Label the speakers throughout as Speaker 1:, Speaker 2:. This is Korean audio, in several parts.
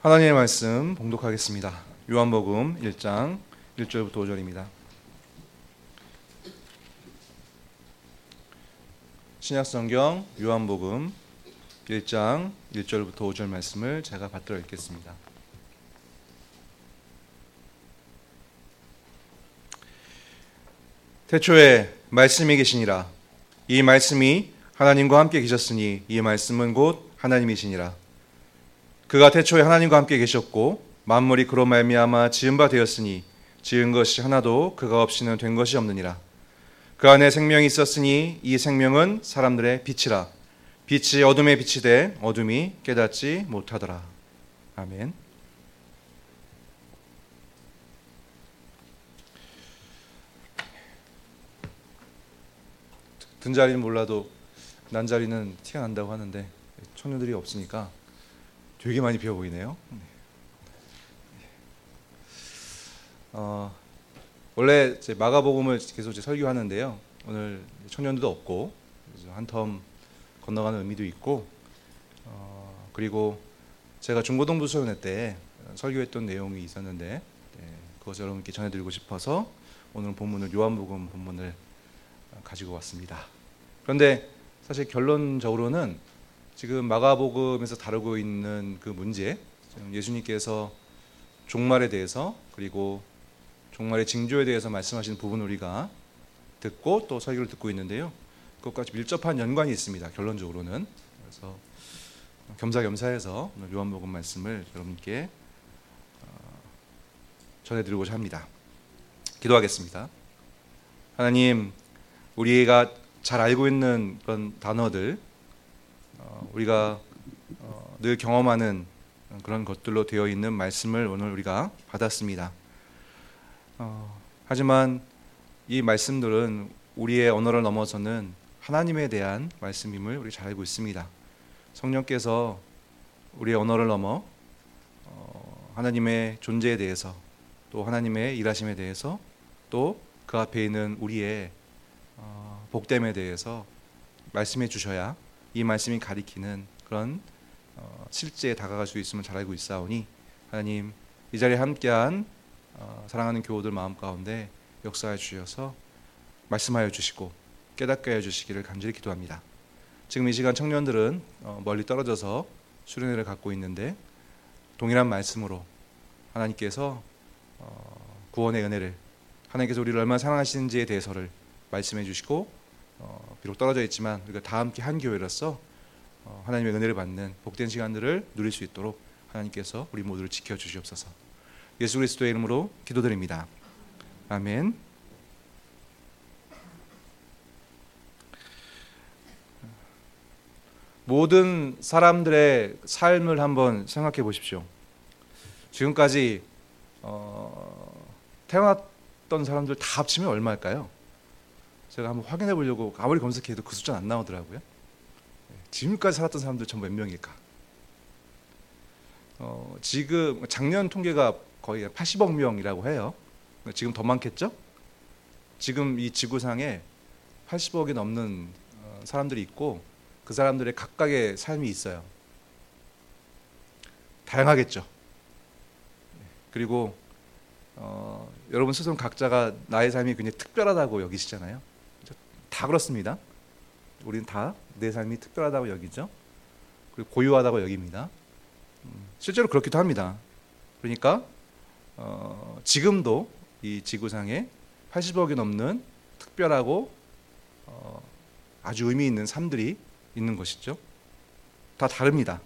Speaker 1: 하나님의 말씀 봉독하겠습니다. 요한복음 1장 1절부터 5절입니다. 신약성경 요한복음 1장 1절부터 5절 말씀을 제가 받들어 읽겠습니다. 태초에 말씀이 계시니라. 이 말씀이 하나님과 함께 계셨으니 이 말씀은 곧 하나님이시니라. 그가 태초에 하나님과 함께 계셨고 만물이 그로 말미암아 지은 바 되었으니 지은 것이 하나도 그가 없이는 된 것이 없느니라. 그 안에 생명이 있었으니 이 생명은 사람들의 빛이라. 빛이 어둠에 비치되 어둠이 깨닫지 못하더라. 아멘. 든 자리는 몰라도 난 자리는 티가 난다고 하는데 청년들이 없으니까 되게 많이 비어 보이네요. 원래 제 마가복음을 계속 설교하는데요. 오늘 청년들도 없고 한 텀 건너가는 의미도 있고, 그리고 제가 중고등부 수련회 때 설교했던 내용이 있었는데 그것을 여러분께 전해드리고 싶어서 오늘 본문을 요한복음 본문을 가지고 왔습니다. 그런데 사실 결론적으로는 지금 마가복음에서 다루고 있는 그 문제, 예수님께서 종말에 대해서 그리고 종말의 징조에 대해서 말씀하시는 부분을 우리가 듣고 또 설교를 듣고 있는데요. 그것과 밀접한 연관이 있습니다. 결론적으로는. 그래서 겸사겸사해서 오늘 요한복음 말씀을 여러분께 전해드리고자 합니다. 기도하겠습니다. 하나님, 우리가 잘 알고 있는 그런 단어들, 우리가 늘 경험하는 그런 것들로 되어 있는 말씀을 오늘 우리가 받았습니다. 하지만 이 말씀들은 우리의 언어를 넘어서는 하나님에 대한 말씀임을 우리 잘 알고 있습니다. 성령께서 우리의 언어를 넘어 하나님의 존재에 대해서 또 하나님의 일하심에 대해서 또 그 앞에 있는 우리의 복됨에 대해서 말씀해 주셔야 이 말씀이 가리키는 그런 실제에 다가갈 수 있음을 잘 알고 있사오니 하나님, 이 자리에 함께한 사랑하는 교우들 마음 가운데 역사해 주셔서 말씀하여 주시고 깨닫게 해 주시기를 간절히 기도합니다. 지금 이 시간 청년들은 멀리 떨어져서 수련회를 갖고 있는데 동일한 말씀으로 하나님께서 구원의 은혜를, 하나님께서 우리를 얼마나 사랑하시는지에 대해서를 말씀해 주시고, 비록 떨어져 있지만 우리가 다 함께 한 교회로서 하나님의 은혜를 받는 복된 시간들을 누릴 수 있도록 하나님께서 우리 모두를 지켜주시옵소서. 예수 그리스도의 이름으로 기도드립니다. 아멘. 모든 사람들의 삶을 한번 생각해 보십시오. 지금까지 태어났던 사람들 다 합치면 얼마일까요? 제가 한번 확인해 보려고 아무리 검색해도 그 숫자는 안 나오더라고요. 지금까지 살았던 사람들 전부 몇 명일까? 지금 작년 통계가 거의 80억 명이라고 해요. 지금 더 많겠죠? 지금 이 지구상에 80억이 넘는 사람들이 있고 그 사람들의 각각의 삶이 있어요. 다양하겠죠. 그리고 여러분 스스로 각자가 나의 삶이 굉장히 특별하다고 여기시잖아요. 다 그렇습니다. 우리는 다 내 삶이 특별하다고 여기죠. 그리고 고유하다고 여깁니다. 실제로 그렇기도 합니다. 그러니까 지금도 이 지구상에 80억이 넘는 특별하고 아주 의미 있는 삶들이 있는 것이죠. 다 다릅니다.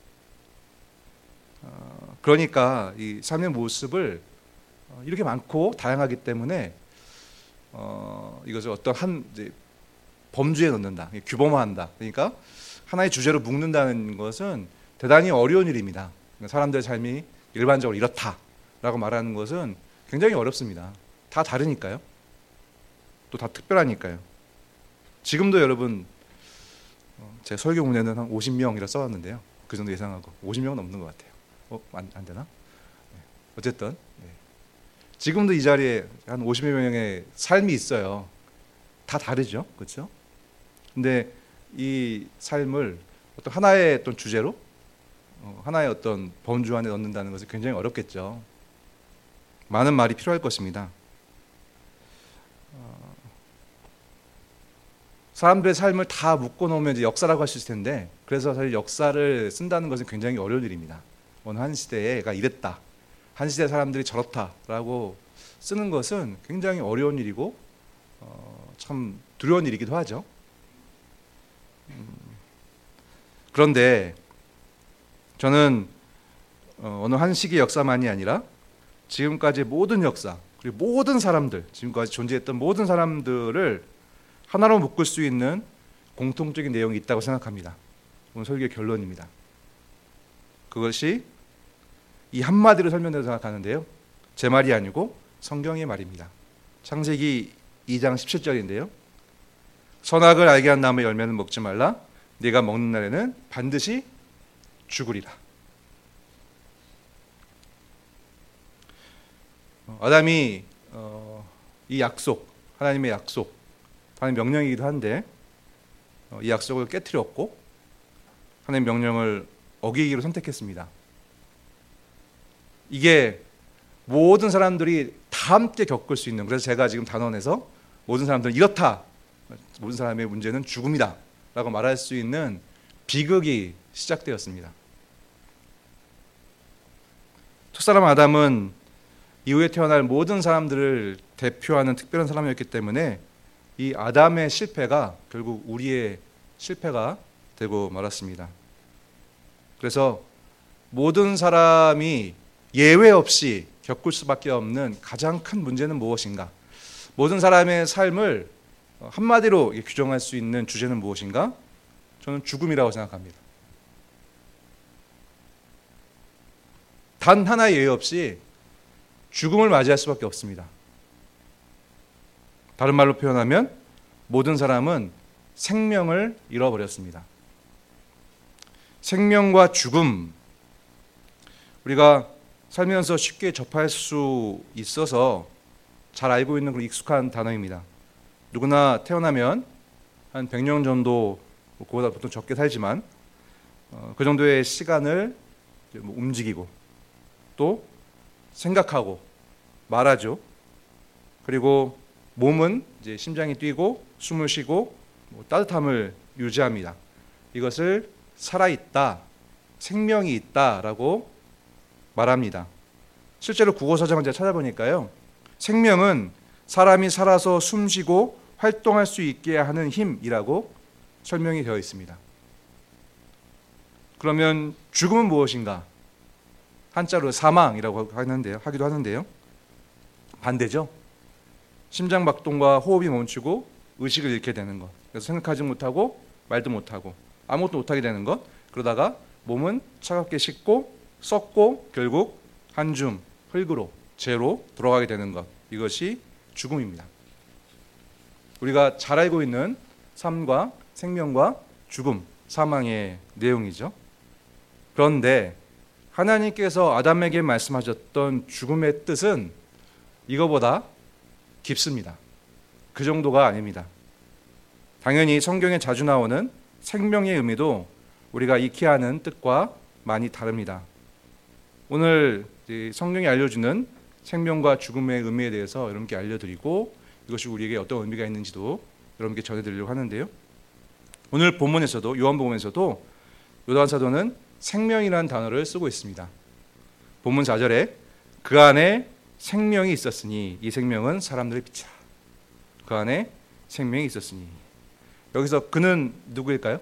Speaker 1: 그러니까 이 삶의 모습을 이렇게 많고 다양하기 때문에 이것을 어떤 한 범주에 넣는다, 규범화한다. 그러니까 하나의 주제로 묶는다는 것은 대단히 어려운 일입니다. 사람들의 삶이 일반적으로 이렇다라고 말하는 것은 굉장히 어렵습니다. 다 다르니까요. 또 다 특별하니까요. 지금도 여러분, 제 설교문에는 한 50명이라 써왔는데요. 그 정도 예상하고 50명은 넘는 것 같아요. 안 되나? 어쨌든 지금도 이 자리에 한 50여 명의 삶이 있어요. 다 다르죠, 그렇죠? 근데 이 삶을 어떤 하나의 어떤 주제로 하나의 어떤 범주 안에 넣는다는 것은 굉장히 어렵겠죠. 많은 말이 필요할 것입니다. 사람들의 삶을 다 묶어놓으면 이제 역사라고 할 수 있을 텐데, 그래서 사실 역사를 쓴다는 것은 굉장히 어려운 일입니다. 어느 한 시대가 이랬다, 한 시대 사람들이 저렇다라고 쓰는 것은 굉장히 어려운 일이고 참 두려운 일이기도 하죠. 그런데 저는 어느 한 시기의 역사만이 아니라 지금까지 모든 역사, 그리고 모든 사람들, 지금까지 존재했던 모든 사람들을 하나로 묶을 수 있는 공통적인 내용이 있다고 생각합니다. 오늘 설교의 결론입니다. 그것이 이 한마디로 설명된다고 생각하는데요, 제 말이 아니고 성경의 말입니다. 창세기 2장 17절인데요. 선악을 알게 한 나무의 열매는 먹지 말라. 네가 먹는 날에는 반드시 죽으리라. 아담이 이 약속, 하나님의 약속, 하나님의 명령이기도 한데 이 약속을 깨트렸고 하나님의 명령을 어기기로 선택했습니다. 이게 모든 사람들이 다 함께 겪을 수 있는, 그래서 제가 지금 단원에서 모든 사람들은 이렇다, 모든 사람의 문제는 죽음이다 라고 말할 수 있는 비극이 시작되었습니다. 첫사람 아담은 이후에 태어날 모든 사람들을 대표하는 특별한 사람이었기 때문에 이 아담의 실패가 결국 우리의 실패가 되고 말았습니다. 그래서 모든 사람이 예외 없이 겪을 수밖에 없는 가장 큰 문제는 무엇인가? 모든 사람의 삶을 한마디로 규정할 수 있는 주제는 무엇인가? 저는 죽음이라고 생각합니다. 단 하나의 예외 없이 죽음을 맞이할 수밖에 없습니다. 다른 말로 표현하면 모든 사람은 생명을 잃어버렸습니다. 생명과 죽음, 우리가 살면서 쉽게 접할 수 있어서 잘 알고 있는 그런 익숙한 단어입니다. 누구나 태어나면 한 100년 정도, 그보다 보통 적게 살지만 그 정도의 시간을 움직이고 또 생각하고 말하죠. 그리고 몸은 이제 심장이 뛰고 숨을 쉬고 따뜻함을 유지합니다. 이것을 살아있다, 생명이 있다라고 말합니다. 실제로 국어사전을 제가 찾아보니까요, 생명은 사람이 살아서 숨쉬고 활동할 수 있게 하는 힘이라고 설명이 되어 있습니다. 그러면 죽음은 무엇인가? 한자로 사망이라고 하기도 하는데요, 반대죠. 심장박동과 호흡이 멈추고 의식을 잃게 되는 것, 그래서 생각하지 못하고 말도 못하고 아무것도 못하게 되는 것, 그러다가 몸은 차갑게 식고 썩고 결국 한 줌 흙으로, 재로 돌아가게 되는 것, 이것이 죽음입니다. 우리가 잘 알고 있는 삶과 생명과 죽음, 사망의 내용이죠. 그런데 하나님께서 아담에게 말씀하셨던 죽음의 뜻은 이거보다 깊습니다. 그 정도가 아닙니다. 당연히 성경에 자주 나오는 생명의 의미도 우리가 익히 아는 뜻과 많이 다릅니다. 오늘 성경이 알려주는 생명과 죽음의 의미에 대해서 여러분께 알려드리고 이것이 우리에게 어떤 의미가 있는지도 여러분께 전해드리려고 하는데요. 오늘 본문에서도, 요한복음에서도 요한 사도는 생명이라는 단어를 쓰고 있습니다. 본문 4절에 그 안에 생명이 있었으니 이 생명은 사람들의 빛이라. 그 안에 생명이 있었으니, 여기서 그는 누구일까요?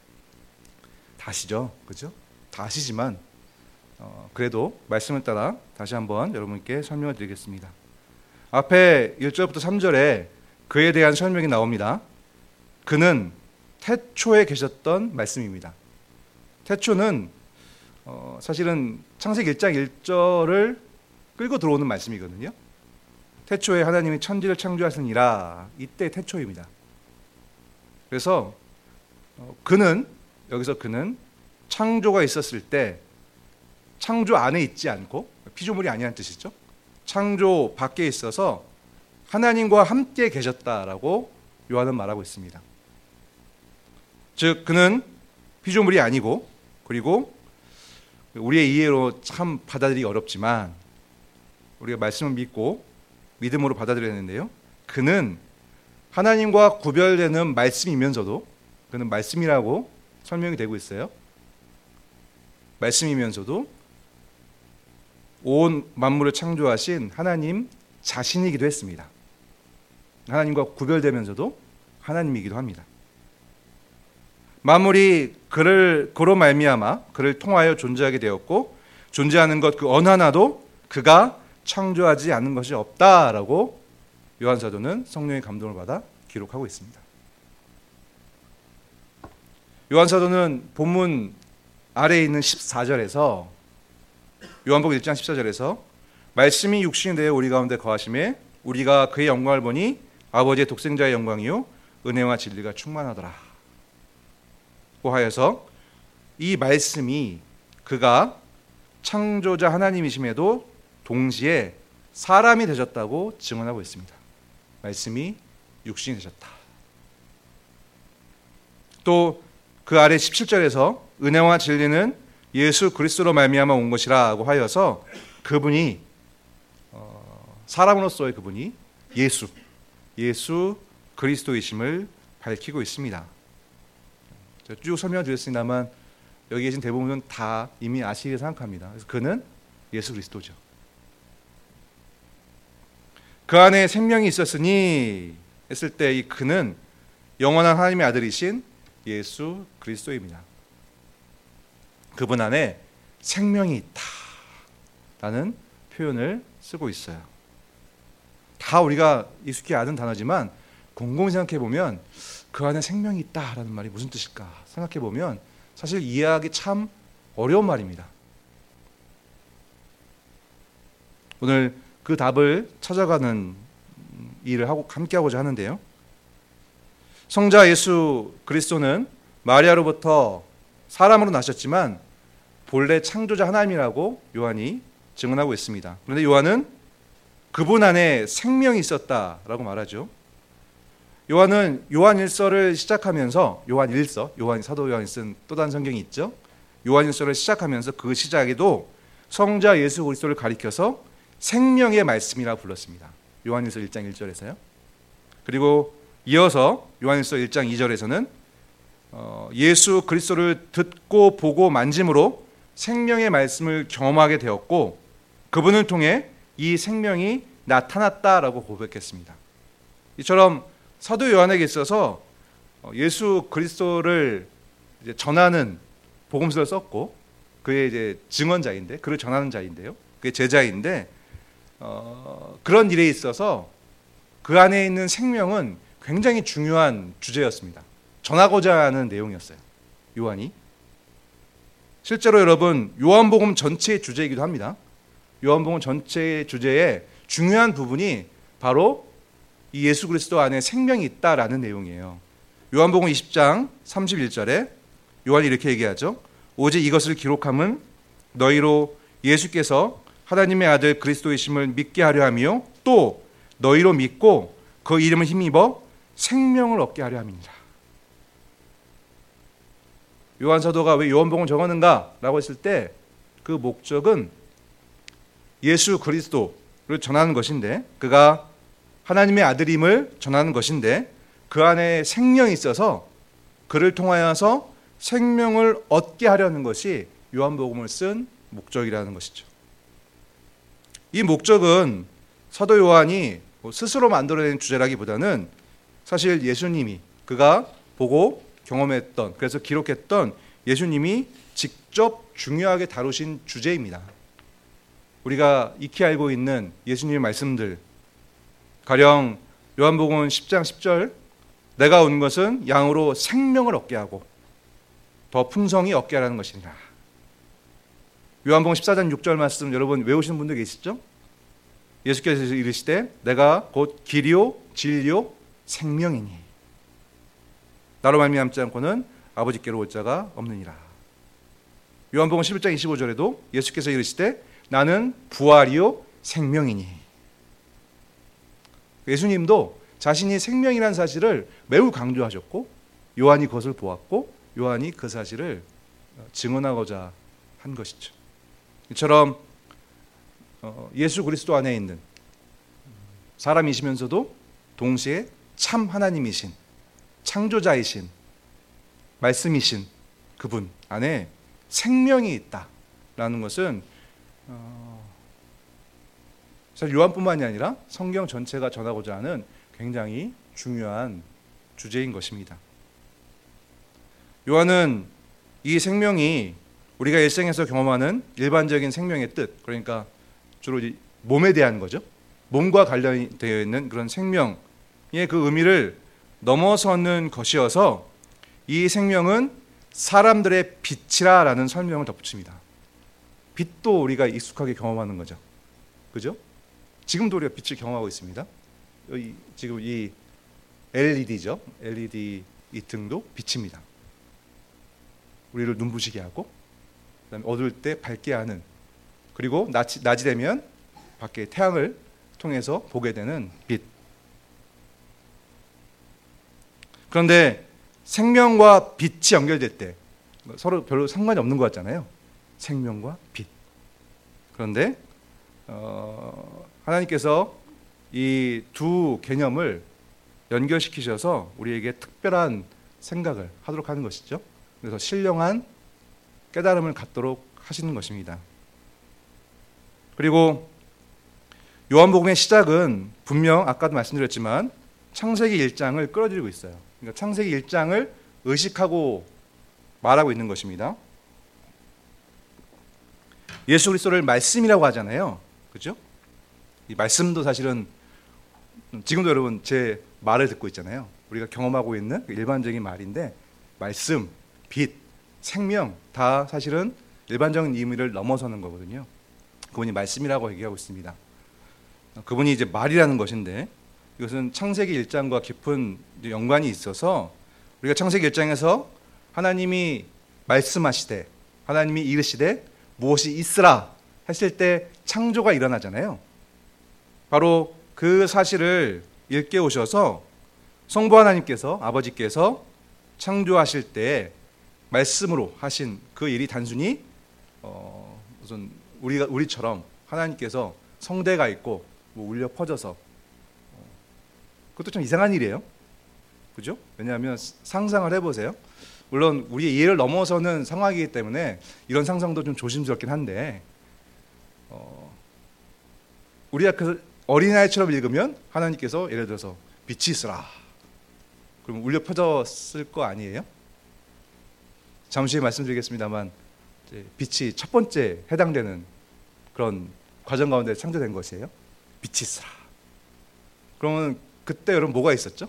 Speaker 1: 다시죠, 그렇죠? 다시지만 그래도 말씀을 따라 다시 한번 여러분께 설명을 드리겠습니다. 앞에 1절부터 3절에 그에 대한 설명이 나옵니다. 그는 태초에 계셨던 말씀입니다. 태초는 사실은 창세기 1장 1절을 끌고 들어오는 말씀이거든요. 태초에 하나님이 천지를 창조하시니라, 이때 태초입니다. 그래서 그는, 여기서 그는 창조가 있었을 때 창조 안에 있지 않고, 피조물이 아니라는 뜻이죠. 창조 밖에 있어서 하나님과 함께 계셨다라고 요한은 말하고 있습니다. 즉 그는 피조물이 아니고, 그리고 우리의 이해로 참 받아들이기 어렵지만 우리가 말씀을 믿고 믿음으로 받아들여야 되는데요. 그는 하나님과 구별되는 말씀이면서도, 그는 말씀이라고 설명이 되고 있어요. 말씀이면서도 온 만물을 창조하신 하나님 자신이기도 했습니다. 하나님과 구별되면서도 하나님이기도 합니다. 만물이 그로 말미암아 그를 통하여 존재하게 되었고, 존재하는 것 그 어느 하나도 그가 창조하지 않은 것이 없다라고 요한사도는 성령의 감동을 받아 기록하고 있습니다. 요한사도는 본문 아래에 있는 14절에서, 요한복음 1장 14절에서 말씀이 육신이 되어 우리 가운데 거하심에 우리가 그의 영광을 보니 아버지의 독생자의 영광이요 은혜와 진리가 충만하더라 고 하여서 이 말씀이 그가 창조자 하나님이심에도 동시에 사람이 되셨다고 증언하고 있습니다. 말씀이 육신이 되셨다. 또 그 아래 17절에서 은혜와 진리는 예수 그리스도로 말미암아 온 것이라고 하여서 그분이 사람으로서의 그분이 예수 그리스도이심을 밝히고 있습니다. 쭉 설명드렸습니다만 여기 계신 대부분은 다 이미 아시리라 생각합니다. 그래서 그는 예수 그리스도죠. 그 안에 생명이 있었으니 했을 때 이 그는 영원한 하나님의 아들이신 예수 그리스도입니다. 그분 안에 생명이 있다라는 표현을 쓰고 있어요. 다 우리가 익숙히 아는 단어지만 곰곰이 생각해 보면 그 안에 생명이 있다라는 말이 무슨 뜻일까 생각해 보면 사실 이해하기 참 어려운 말입니다. 오늘 그 답을 찾아가는 일을 함께 하고자 하는데요. 성자 예수 그리스도는 마리아로부터 사람으로 나셨지만 본래 창조자 하나님이라고 요한이 증언하고 있습니다. 그런데 요한은 그분 안에 생명이 있었다라고 말하죠. 요한은 요한일서를 시작하면서 사도 요한이 쓴 또 다른 성경이 있죠. 요한일서를 시작하면서 그 시작에도 성자 예수 그리스도를 가리켜서 생명의 말씀이라고 불렀습니다. 요한일서 1장 1절에서요. 그리고 이어서 요한일서 1장 2절에서는 예수 그리스도를 듣고 보고 만짐으로 생명의 말씀을 경험하게 되었고 그분을 통해 이 생명이 나타났다라고 고백했습니다. 이처럼 사도 요한에게 있어서 예수 그리스도를 이제 전하는 복음서를 썼고 그의 이제 증언자인데 그를 전하는 자인데요. 그의 제자인데 그런 일에 있어서 그 안에 있는 생명은 굉장히 중요한 주제였습니다. 전하고자 하는 내용이었어요. 요한이. 실제로 여러분 요한복음 전체의 주제이기도 합니다. 요한복음 전체의 주제의 중요한 부분이 바로 이 예수 그리스도 안에 생명이 있다라는 내용이에요. 요한복음 20장 31절에 요한이 이렇게 얘기하죠. 오직 이것을 기록함은 너희로 예수께서 하나님의 아들 그리스도이심을 믿게 하려 하며 또 너희로 믿고 그 이름을 힘입어 생명을 얻게 하려 함이니라. 요한 사도가 왜 요한복음을 적었는가라고 했을 때 그 목적은 예수 그리스도를 전하는 것인데 그가 하나님의 아들임을 전하는 것인데 그 안에 생명이 있어서 그를 통하여서 생명을 얻게 하려는 것이 요한복음을 쓴 목적이라는 것이죠. 이 목적은 사도 요한이 스스로 만들어낸 주제라기보다는 사실 예수님이 그가 보고 경험했던 그래서 기록했던 예수님이 직접 중요하게 다루신 주제입니다. 우리가 익히 알고 있는 예수님의 말씀들 가령 요한복음 10장 10절 내가 온 것은 양으로 생명을 얻게 하고 더 풍성히 얻게 하라는 것이니라. 요한복음 14장 6절 말씀 여러분 외우시는 분들 계시죠? 예수께서 이르시되 내가 곧 길이요 진리요 생명이니 나로 말미암지 않고는 아버지께로 올 자가 없느니라. 요한복음 11장 25절에도 예수께서 이르시되 나는 부활이요 생명이니. 예수님도 자신이 생명이라는 사실을 매우 강조하셨고 요한이 그것을 보았고 요한이 그 사실을 증언하고자 한 것이죠. 이처럼 예수 그리스도 안에 있는 사람이시면서도 동시에 참 하나님이신 창조자이신 말씀이신 그분 안에 생명이 있다라는 것은 사실 요한뿐만이 아니라 성경 전체가 전하고자 하는 굉장히 중요한 주제인 것입니다. 요한은 이 생명이 우리가 일생에서 경험하는 일반적인 생명의 뜻, 그러니까 주로 몸에 대한 거죠. 몸과 관련되어 있는 그런 생명의 그 의미를 넘어서는 것이어서 이 생명은 사람들의 빛이라라는 설명을 덧붙입니다. 빛도 우리가 익숙하게 경험하는 거죠. 그죠? 지금도 우리가 빛을 경험하고 있습니다. 지금 이 LED죠. LED 이 등도 빛입니다. 우리를 눈부시게 하고, 그다음에 어두울 때 밝게 하는, 그리고 낮이 되면 밖에 태양을 통해서 보게 되는 빛. 그런데 생명과 빛이 연결될 때 서로 별로 상관이 없는 것 같잖아요. 생명과 빛. 그런데 하나님께서 이 두 개념을 연결시키셔서 우리에게 특별한 생각을 하도록 하는 것이죠. 그래서 신령한 깨달음을 갖도록 하시는 것입니다. 그리고 요한복음의 시작은 분명 아까도 말씀드렸지만 창세기 1장을 끌어들이고 있어요. 그러니까 창세기 1장을 의식하고 말하고 있는 것입니다. 예수 그리스도를 말씀이라고 하잖아요. 그렇죠? 이 말씀도 사실은 지금도 여러분 제 말을 듣고 있잖아요. 우리가 경험하고 있는 일반적인 말인데 말씀, 빛, 생명 다 사실은 일반적인 의미를 넘어서는 거거든요. 그분이 말씀이라고 얘기하고 있습니다. 그분이 이제 말이라는 것인데 이것은 창세기 1장과 깊은 연관이 있어서 우리가 창세기 1장에서 하나님이 말씀하시되 하나님이 이르시되 무엇이 있으라 했을 때 창조가 일어나잖아요. 바로 그 사실을 일깨우셔서 성부 하나님께서 아버지께서 창조하실 때 말씀으로 하신 그 일이 단순히 무슨 우리처럼 하나님께서 성대가 있고 뭐 울려 퍼져서 그것도 좀 이상한 일이에요. 그죠? 왜냐하면 상상을 해보세요. 물론 우리의 이해를 넘어서는 상황이기 때문에 이런 상상도 좀 조심스럽긴 한데 우리가 그 어린아이처럼 읽으면 하나님께서 예를 들어서 빛이 있으라 그럼 울려 퍼졌을 거 아니에요? 잠시 후에 말씀드리겠습니다만 빛이 첫 번째 해당되는 그런 과정 가운데 창조된 것이에요. 빛이 있으라. 그러면 그때 여러분 뭐가 있었죠?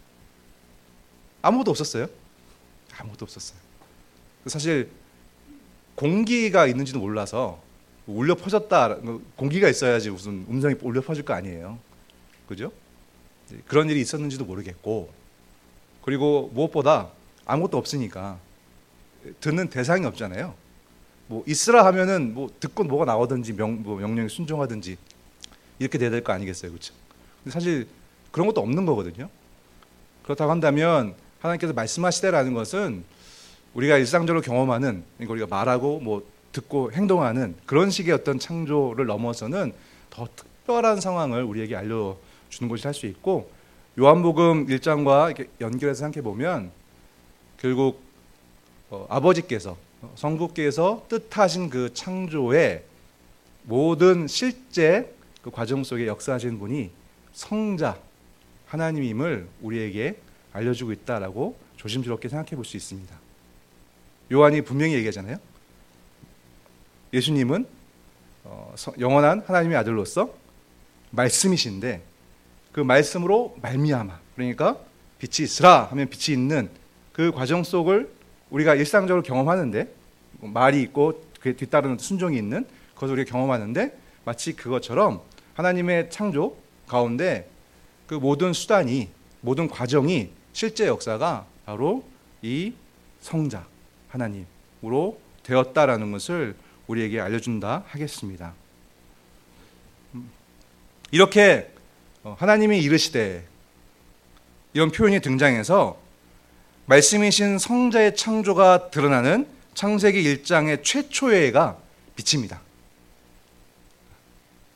Speaker 1: 아무것도 없었어요. 아무것도 없었어요. 사실 공기가 있는지도 몰라서 울려 퍼졌다. 공기가 있어야지 무슨 음성이 울려 퍼질 거 아니에요. 그죠? 그런 일이 있었는지도 모르겠고, 그리고 무엇보다 아무것도 없으니까 듣는 대상이 없잖아요. 뭐 있으라 하면은 뭐 듣고 뭐가 나오든지 명령에 순종하든지 이렇게 돼야 될 거 아니겠어요, 그렇죠? 근데 사실 그런 것도 없는 거거든요. 그렇다고 한다면 하나님께서 말씀하시되라는 것은 우리가 일상적으로 경험하는, 그러니까 우리가 말하고 뭐 듣고 행동하는 그런 식의 어떤 창조를 넘어서는 더 특별한 상황을 우리에게 알려주는 것이 할 수 있고, 요한복음 1장과 이렇게 연결해서 생각해 보면 결국 아버지께서 성부께서 뜻하신 그 창조의 모든 실제 그 과정 속에 역사하신 분이 성자 하나님임을 우리에게 알려주고 있다라고 조심스럽게 생각해 볼 수 있습니다. 요한이 분명히 얘기하잖아요. 예수님은 영원한 하나님의 아들로서 말씀이신데 그 말씀으로 말미암아, 그러니까 빛이 있으라 하면 빛이 있는 그 과정 속을 우리가 일상적으로 경험하는데, 말이 있고 그에 뒤따르는 순종이 있는 그것을 우리가 경험하는데, 마치 그것처럼 하나님의 창조 가운데 그 모든 수단이, 모든 과정이, 실제 역사가 바로 이 성자 하나님으로 되었다라는 것을 우리에게 알려준다 하겠습니다. 이렇게 하나님이 이르시되 이런 표현이 등장해서 말씀이신 성자의 창조가 드러나는 창세기 1장의 최초의 해가 빛입니다.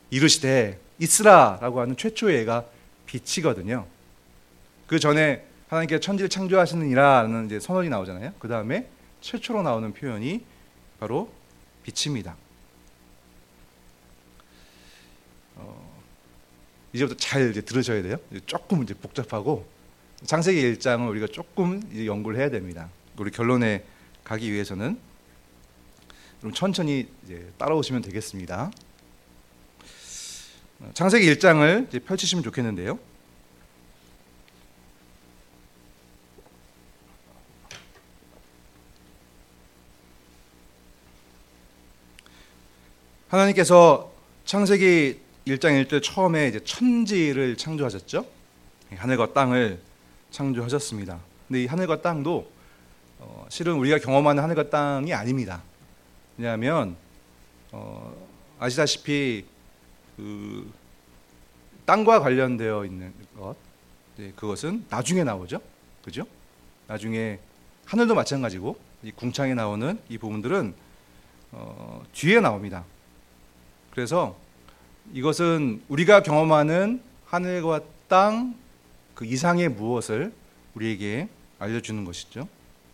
Speaker 1: 이르시되 있으라라고 하는 최초의 예가 빛이거든요. 그 전에 하나님께서 천지를 창조하시느니라는 이제 선언이 나오잖아요. 그 다음에 최초로 나오는 표현이 바로 빛입니다. 이제부터 잘 이제 들으셔야 돼요. 조금 이제 복잡하고 창세기 1장을 우리가 조금 이제 연구를 해야 됩니다. 우리 결론에 가기 위해서는 그럼 천천히 이제 따라오시면 되겠습니다. 창세기 1장을 이제 펼치시면 좋겠는데요. 하나님께서 창세기 1장 1절 처음에 이제 천지를 창조하셨죠. 하늘과 땅을 창조하셨습니다. 근데 이 하늘과 땅도 실은 우리가 경험하는 하늘과 땅이 아닙니다. 왜냐하면 아시다시피 그 땅과 관련되어 있는 것, 그것은 나중에 나오죠. 그죠? 나중에 하늘도 마찬가지고 이 궁창에 나오는 이 부분들은 뒤에 나옵니다. 그래서 이것은 우리가 경험하는 하늘과 땅 그 이상의 무엇을 우리에게 알려주는 것이죠.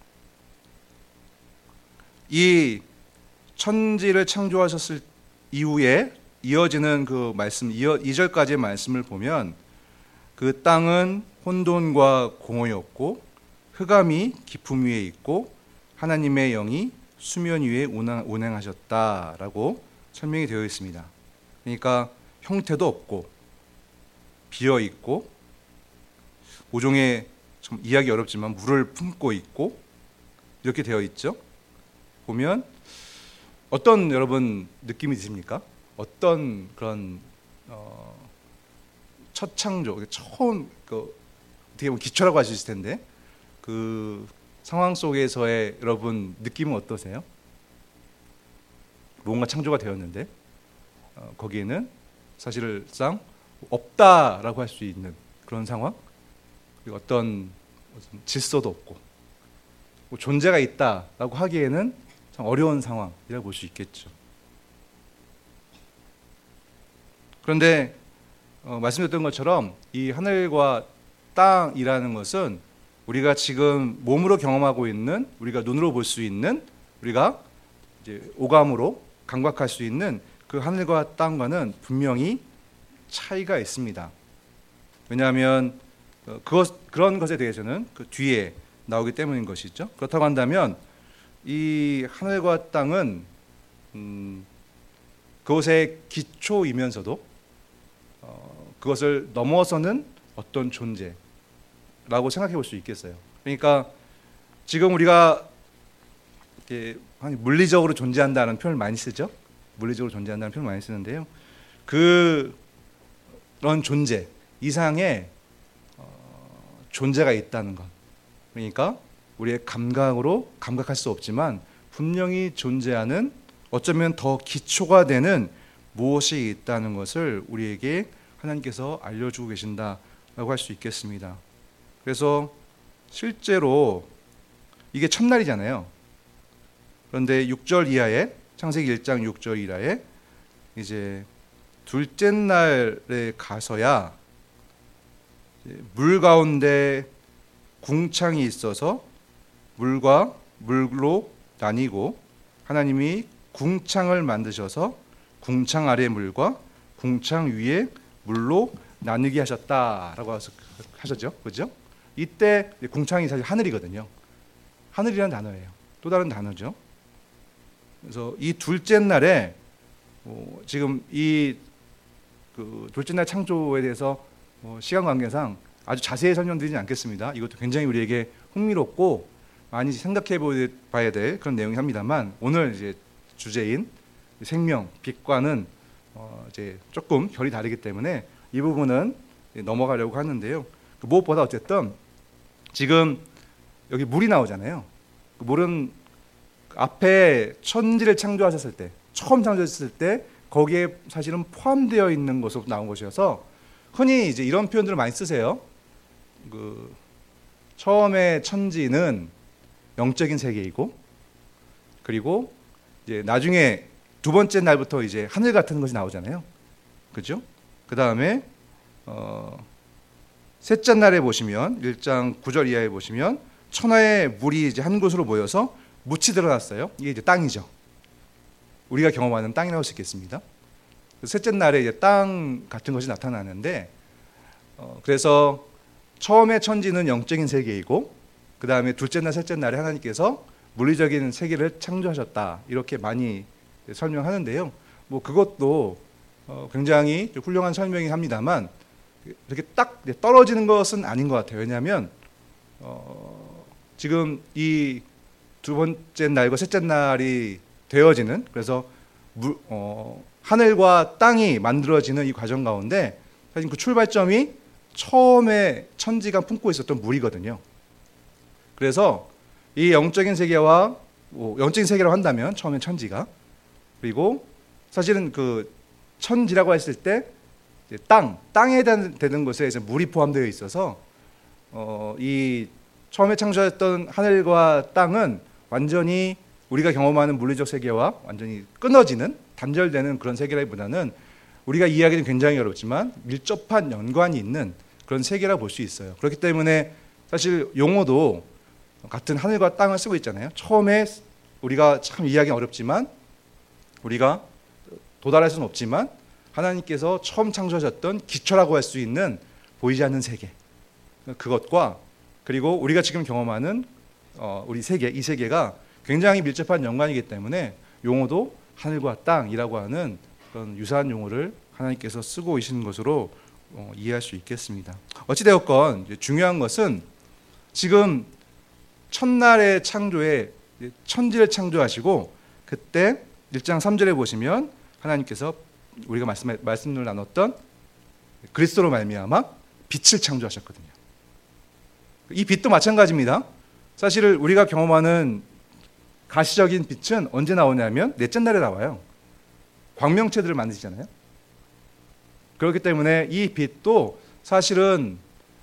Speaker 1: 이 천지를 창조하셨을 이후에 이어지는 그 말씀 2절까지의 말씀을 보면 그 땅은 혼돈과 공허였고 흑암이 깊음 위에 있고 하나님의 영이 수면 위에 운행하셨다라고 설명이 되어 있습니다. 그러니까 형태도 없고 비어 있고 모종의 좀 이해하기 어렵지만 물을 품고 있고 이렇게 되어 있죠. 보면 어떤 여러분 느낌이 드십니까? 어떤 그런 첫 창조 처음 어떻게 보면 기초라고 하실 텐데 그 상황 속에서의 여러분 느낌은 어떠세요? 뭔가 창조가 되었는데 거기에는 사실상 없다라고 할 수 있는 그런 상황, 그리고 어떤 질서도 없고 뭐 존재가 있다라고 하기에는 참 어려운 상황이라고 볼 수 있겠죠. 그런데 말씀드렸던 것처럼 이 하늘과 땅이라는 것은 우리가 지금 몸으로 경험하고 있는, 우리가 눈으로 볼 수 있는, 우리가 이제 오감으로 감각할 수 있는 그 하늘과 땅과는 분명히 차이가 있습니다. 왜냐하면 그런 것에 대해서는 그 뒤에 나오기 때문인 것이죠. 그렇다고 한다면 이 하늘과 땅은 그것의 기초이면서도 그것을 넘어서는 어떤 존재라고 생각해 볼 수 있겠어요. 그러니까 지금 우리가 물리적으로 존재한다는 표현을 많이 쓰죠. 물리적으로 존재한다는 표현을 많이 쓰는데요. 그런 존재 이상의 존재가 있다는 것. 그러니까 우리의 감각으로 감각할 수 없지만 분명히 존재하는, 어쩌면 더 기초가 되는 무엇이 있다는 것을 우리에게 하나님께서 알려주고 계신다라고 할 수 있겠습니다. 그래서 실제로 이게 첫날이잖아요. 그런데 6절 이하에, 창세기 1장 6절 이하에 이제 둘째 날에 가서야 물 가운데 궁창이 있어서 물과 물로 나뉘고 하나님이 궁창을 만드셔서 궁창 아래 물과 궁창 위에 물로 나누게 하셨다라고 하셨죠. 그렇죠? 이때 궁창이 사실 하늘이거든요. 하늘이라는 단어예요. 또 다른 단어죠. 그래서 이 둘째 날에 지금 이 그 둘째 날 창조에 대해서 시간 관계상 아주 자세히 설명드리지 않겠습니다. 이것도 굉장히 우리에게 흥미롭고 많이 생각해 봐야 될 그런 내용이 합니다만, 오늘 이제 주제인 생명, 빛과는 이제 조금 결이 다르기 때문에 이 부분은 넘어가려고 하는데요. 무엇보다 어쨌든 지금 여기 물이 나오잖아요. 그 물은 앞에 천지를 창조하셨을 때, 처음 창조하셨을 때 거기에 사실은 포함되어 있는 것으로 나온 것이어서 흔히 이제 이런 표현들을 많이 쓰세요. 그 처음에 천지는 영적인 세계이고, 그리고 이제 나중에 두 번째 날부터 이제 하늘 같은 것이 나오잖아요. 그죠? 그 다음에 셋째 날에 보시면 1장 9절 이하에 보시면 천하의 물이 이제 한 곳으로 모여서 묻이 드러났어요. 이게 이제 땅이죠. 우리가 경험하는 땅이라고 할 수 있겠습니다. 셋째 날에 이제 땅 같은 것이 나타나는데 그래서 처음에 천지는 영적인 세계이고 그 다음에 둘째 날, 셋째 날에 하나님께서 물리적인 세계를 창조하셨다 이렇게 많이 설명하는데요. 뭐 그것도 굉장히 훌륭한 설명이긴 합니다만 이렇게 딱 떨어지는 것은 아닌 것 같아요. 왜냐하면 지금 이 두 번째 날과 셋째 날이 되어지는 그래서 하늘과 땅이 만들어지는 이 과정 가운데 사실 그 출발점이 처음에 천지가 품고 있었던 물이거든요. 그래서 이 영적인 세계와 영적인 세계라고 한다면 처음에 천지가 그리고 사실은 그 천지라고 했을 때 땅에 되는 곳에 이제 물이 포함되어 있어서 이 처음에 창조했던 하늘과 땅은 완전히 우리가 경험하는 물리적 세계와 완전히 끊어지는 단절되는 그런 세계라기보다는 우리가 이해하기는 굉장히 어렵지만 밀접한 연관이 있는 그런 세계라고 볼 수 있어요. 그렇기 때문에 사실 용어도 같은 하늘과 땅을 쓰고 있잖아요. 처음에 우리가 참 이해하기 어렵지만 우리가 도달할 수는 없지만 하나님께서 처음 창조하셨던 기초라고 할 수 있는 보이지 않는 세계 그것과 그리고 우리가 지금 경험하는 우리 세계 이 세계가 굉장히 밀접한 연관이기 때문에 용어도 하늘과 땅이라고 하는 그런 유사한 용어를 하나님께서 쓰고 계시는 것으로 이해할 수 있겠습니다. 어찌되었건 중요한 것은 지금 첫날의 창조에 천지를 창조하시고 그때 1장 3절에 보시면 하나님께서 우리가 말씀을 나눴던 그리스도로 말미암아 빛을 창조하셨거든요. 이 빛도 마찬가지입니다. 사실 우리가 경험하는 가시적인 빛은 언제 나오냐면 넷째 날에 나와요. 광명체들을 만드시잖아요. 그렇기 때문에 이 빛도 사실은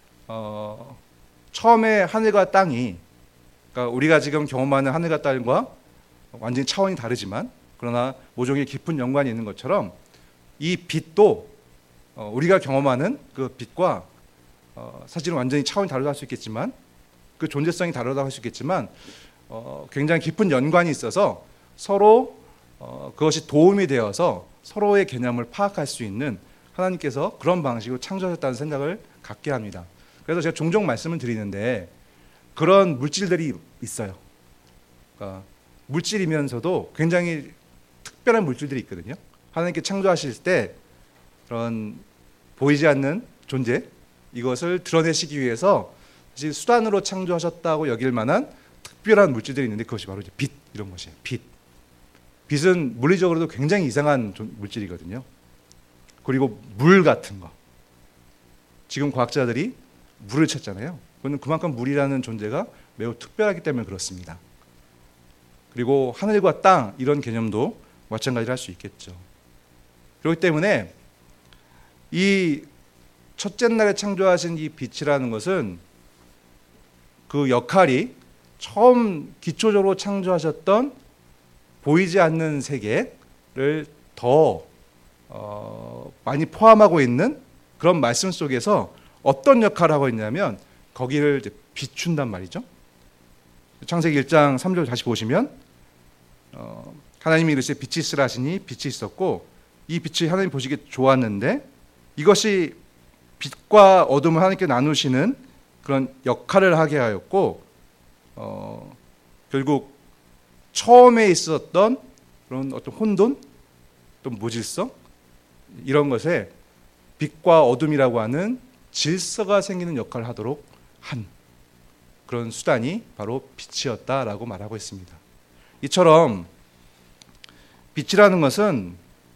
Speaker 1: 처음에 하늘과 땅이 그러니까 우리가 지금 경험하는 하늘과 땅과 완전히 차원이 다르지만 그러나 모종의 깊은 연관이 있는 것처럼 이 빛도 우리가 경험하는 그 빛과 사실은 완전히 차원이 다르다고 할 수 있겠지만 그 존재성이 다르다고 할 수 있겠지만 굉장히 깊은 연관이 있어서 서로 그것이 도움이 되어서 서로의 개념을 파악할 수 있는 하나님께서 그런 방식으로 창조하셨다는 생각을 갖게 합니다. 그래서 제가 종종 말씀을 드리는데 그런 물질들이 있어요. 그러니까 물질이면서도 굉장히 특별한 물질들이 있거든요. 하나님께 창조하실 때 그런 보이지 않는 존재 이것을 드러내시기 위해서 사실 수단으로 창조하셨다고 여길 만한 특별한 물질들이 있는데 그것이 바로 이제 빛 이런 것이에요. 빛은 물리적으로도 굉장히 이상한 물질이거든요. 그리고 물 같은 거. 지금 과학자들이 물을 찾잖아요. 그건 그만큼 물이라는 존재가 매우 특별하기 때문에 그렇습니다. 그리고 하늘과 땅 이런 개념도 마찬가지로 할 수 있겠죠. 그렇기 때문에 이 첫째 날에 창조하신 이 빛이라는 것은 그 역할이 처음 기초적으로 창조하셨던 보이지 않는 세계를 더 많이 포함하고 있는 그런 말씀 속에서 어떤 역할을 하고 있냐면 거기를 이제 비춘단 말이죠. 창세기 1장 3절 다시 보시면 하나님이 이르시되 빛이 있으라 하시니 빛이 있었고 이 빛이 하나님 보시기에 좋았는데 이것이 빛과 어둠을 하나님께 나누시는 그런 역할을 하게 하였고 결국 처음에 있었던 그런 어떤 혼돈 또 무질서 이런 것에 빛과 어둠이라고 하는 질서가 생기는 역할을 하도록 한 그런 수단이 바로 빛이었다라고 말하고 있습니다. 이처럼 빛이라는 것은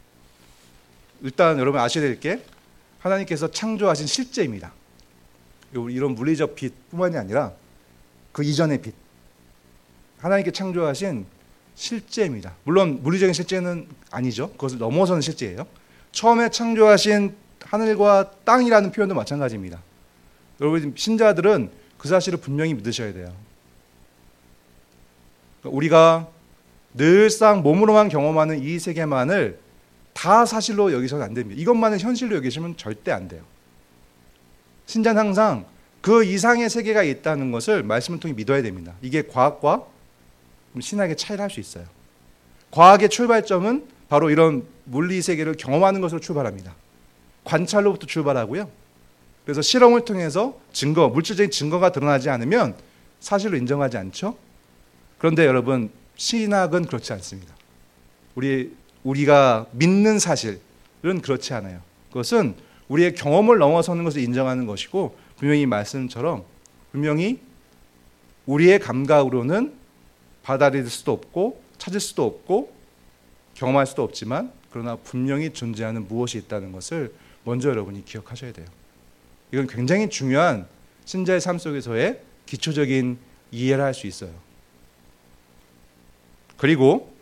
Speaker 1: 일단 여러분 아셔야 될 게 하나님께서 창조하신 실제입니다. 이런 물리적 빛뿐만이 아니라 그 이전의 빛 하나님께 창조하신 실제입니다. 물론 물리적인 실제는 아니죠. 그것을 넘어서는 실제예요. 처음에 창조하신 하늘과 땅이라는 표현도 마찬가지입니다. 여러분 신자들은 그 사실을 분명히 믿으셔야 돼요. 우리가 늘상 몸으로만 경험하는 이 세계만을 다 사실로 여기서는 안 됩니다. 이것만을 현실로 여기시면 절대 안 돼요. 신자는 항상 그 이상의 세계가 있다는 것을 말씀을 통해 믿어야 됩니다. 이게 과학과 신학의 차이를 할 수 있어요. 과학의 출발점은 바로 이런 물리 세계를 경험하는 것으로 출발합니다. 관찰로부터 출발하고요. 그래서 실험을 통해서 증거, 물질적인 증거가 드러나지 않으면 사실로 인정하지 않죠. 그런데 여러분, 신학은 그렇지 않습니다. 우리가 믿는 사실은 그렇지 않아요. 그것은 우리의 경험을 넘어서는 것을 인정하는 것이고, 분명히 이 말씀처럼 분명히 우리의 감각으로는 받아들일 수도 없고 찾을 수도 없고 경험할 수도 없지만, 그러나 분명히 존재하는 무엇이 있다는 것을 먼저 여러분이 기억하셔야 돼요. 이건 굉장히 중요한 신자의 삶 속에서의 기초적인 이해를 할 수 있어요. 그리고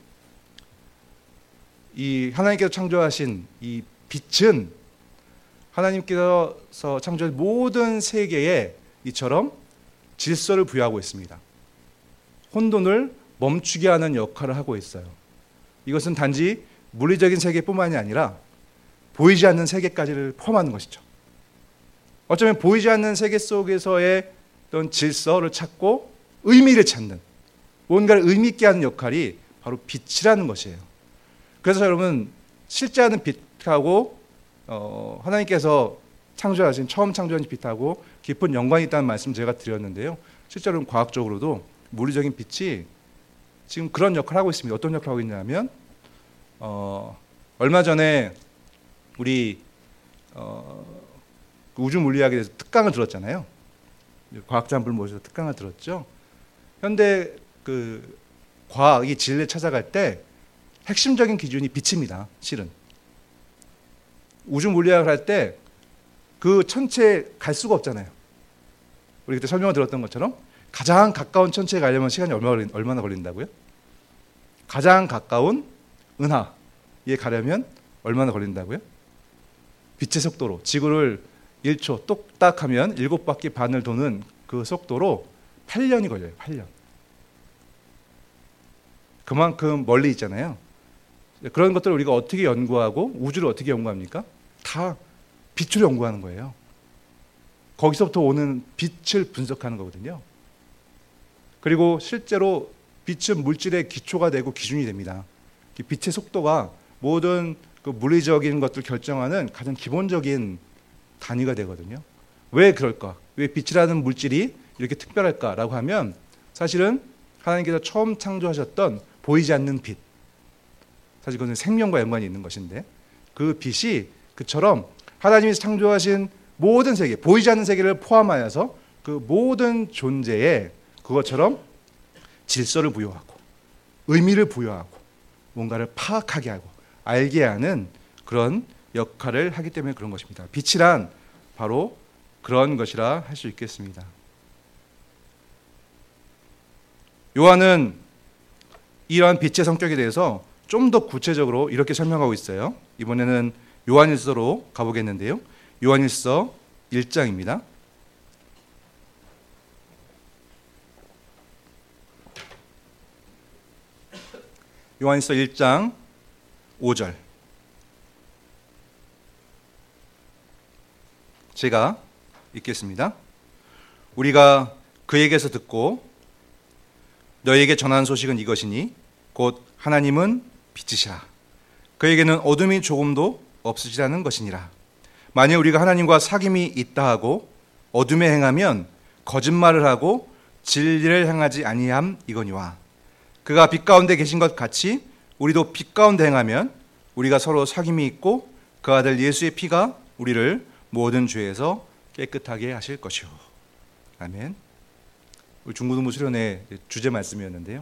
Speaker 1: 이 하나님께서 창조하신 이 빛은 하나님께서 창조한 모든 세계에 이처럼 질서를 부여하고 있습니다. 혼돈을 멈추게 하는 역할을 하고 있어요. 이것은 단지 물리적인 세계뿐만이 아니라 보이지 않는 세계까지를 포함하는 것이죠. 어쩌면 보이지 않는 세계 속에서의 어떤 질서를 찾고 의미를 찾는, 뭔가를 의미 있게 하는 역할이 바로 빛이라는 것이에요. 그래서 여러분, 실제하는 빛하고 하나님께서 창조하신, 처음 창조하신 빛하고 깊은 연관이 있다는 말씀 제가 드렸는데요. 실제로는 과학적으로도 물리적인 빛이 지금 그런 역할을 하고 있습니다. 어떤 역할을 하고 있냐면 얼마 전에 우리 우주 물리학에 대해서 특강을 들었잖아요. 과학자분들 모셔서 특강을 들었죠. 현대 그 과학이 진리를 찾아갈 때 핵심적인 기준이 빛입니다. 실은 우주 물리학을 할 때 그 천체에 갈 수가 없잖아요. 우리 그때 설명을 들었던 것처럼 가장 가까운 천체에 가려면 시간이 얼마나 걸린다고요? 가장 가까운 은하에 가려면 얼마나 걸린다고요? 빛의 속도로 지구를 1초 똑딱 하면 7바퀴 반을 도는 그 속도로 8년이 걸려요. 8년. 그만큼 멀리 있잖아요. 그런 것들을 우리가 어떻게 연구하고 우주를 어떻게 연구합니까? 다 빛을 연구하는 거예요. 거기서부터 오는 빛을 분석하는 거거든요. 그리고 실제로 빛은 물질의 기초가 되고 기준이 됩니다. 빛의 속도가 모든 그 물리적인 것들 결정하는 가장 기본적인 단위가 되거든요. 왜 그럴까? 왜 빛이라는 물질이 이렇게 특별할까라고 하면 사실은 하나님께서 처음 창조하셨던 보이지 않는 빛, 사실 그것은 생명과 연관이 있는 것인데, 그 빛이 그처럼 하나님이 창조하신 모든 세계, 보이지 않는 세계를 포함하여서 그 모든 존재에 그것처럼 질서를 부여하고 의미를 부여하고 뭔가를 파악하게 하고 알게 하는 그런 역할을 하기 때문에 그런 것입니다. 빛이란 바로 그런 것이라 할 수 있겠습니다. 요한은 이러한 빛의 성격에 대해서 좀 더 구체적으로 이렇게 설명하고 있어요. 이번에는 요한일서로 가보겠는데요. 요한일서 1장입니다. 요한일서 1장 5절. 제가 읽겠습니다. 우리가 그에게서 듣고 너에게 전한 소식은 이것이니 곧 하나님은 빛이시라. 그에게는 어둠이 조금도 없으시라는 것이니라. 만일 우리가 하나님과 사귐이 있다 하고 어둠에 행하면 거짓말을 하고 진리를 행하지 아니함 이거니와, 그가 빛 가운데 계신 것 같이 우리도 빛 가운데 행하면 우리가 서로 사귐이 있고 그 아들 예수의 피가 우리를 모든 죄에서 깨끗하게 하실 것이오. 아멘. 중고등부 수련회 주제 말씀이었는데요.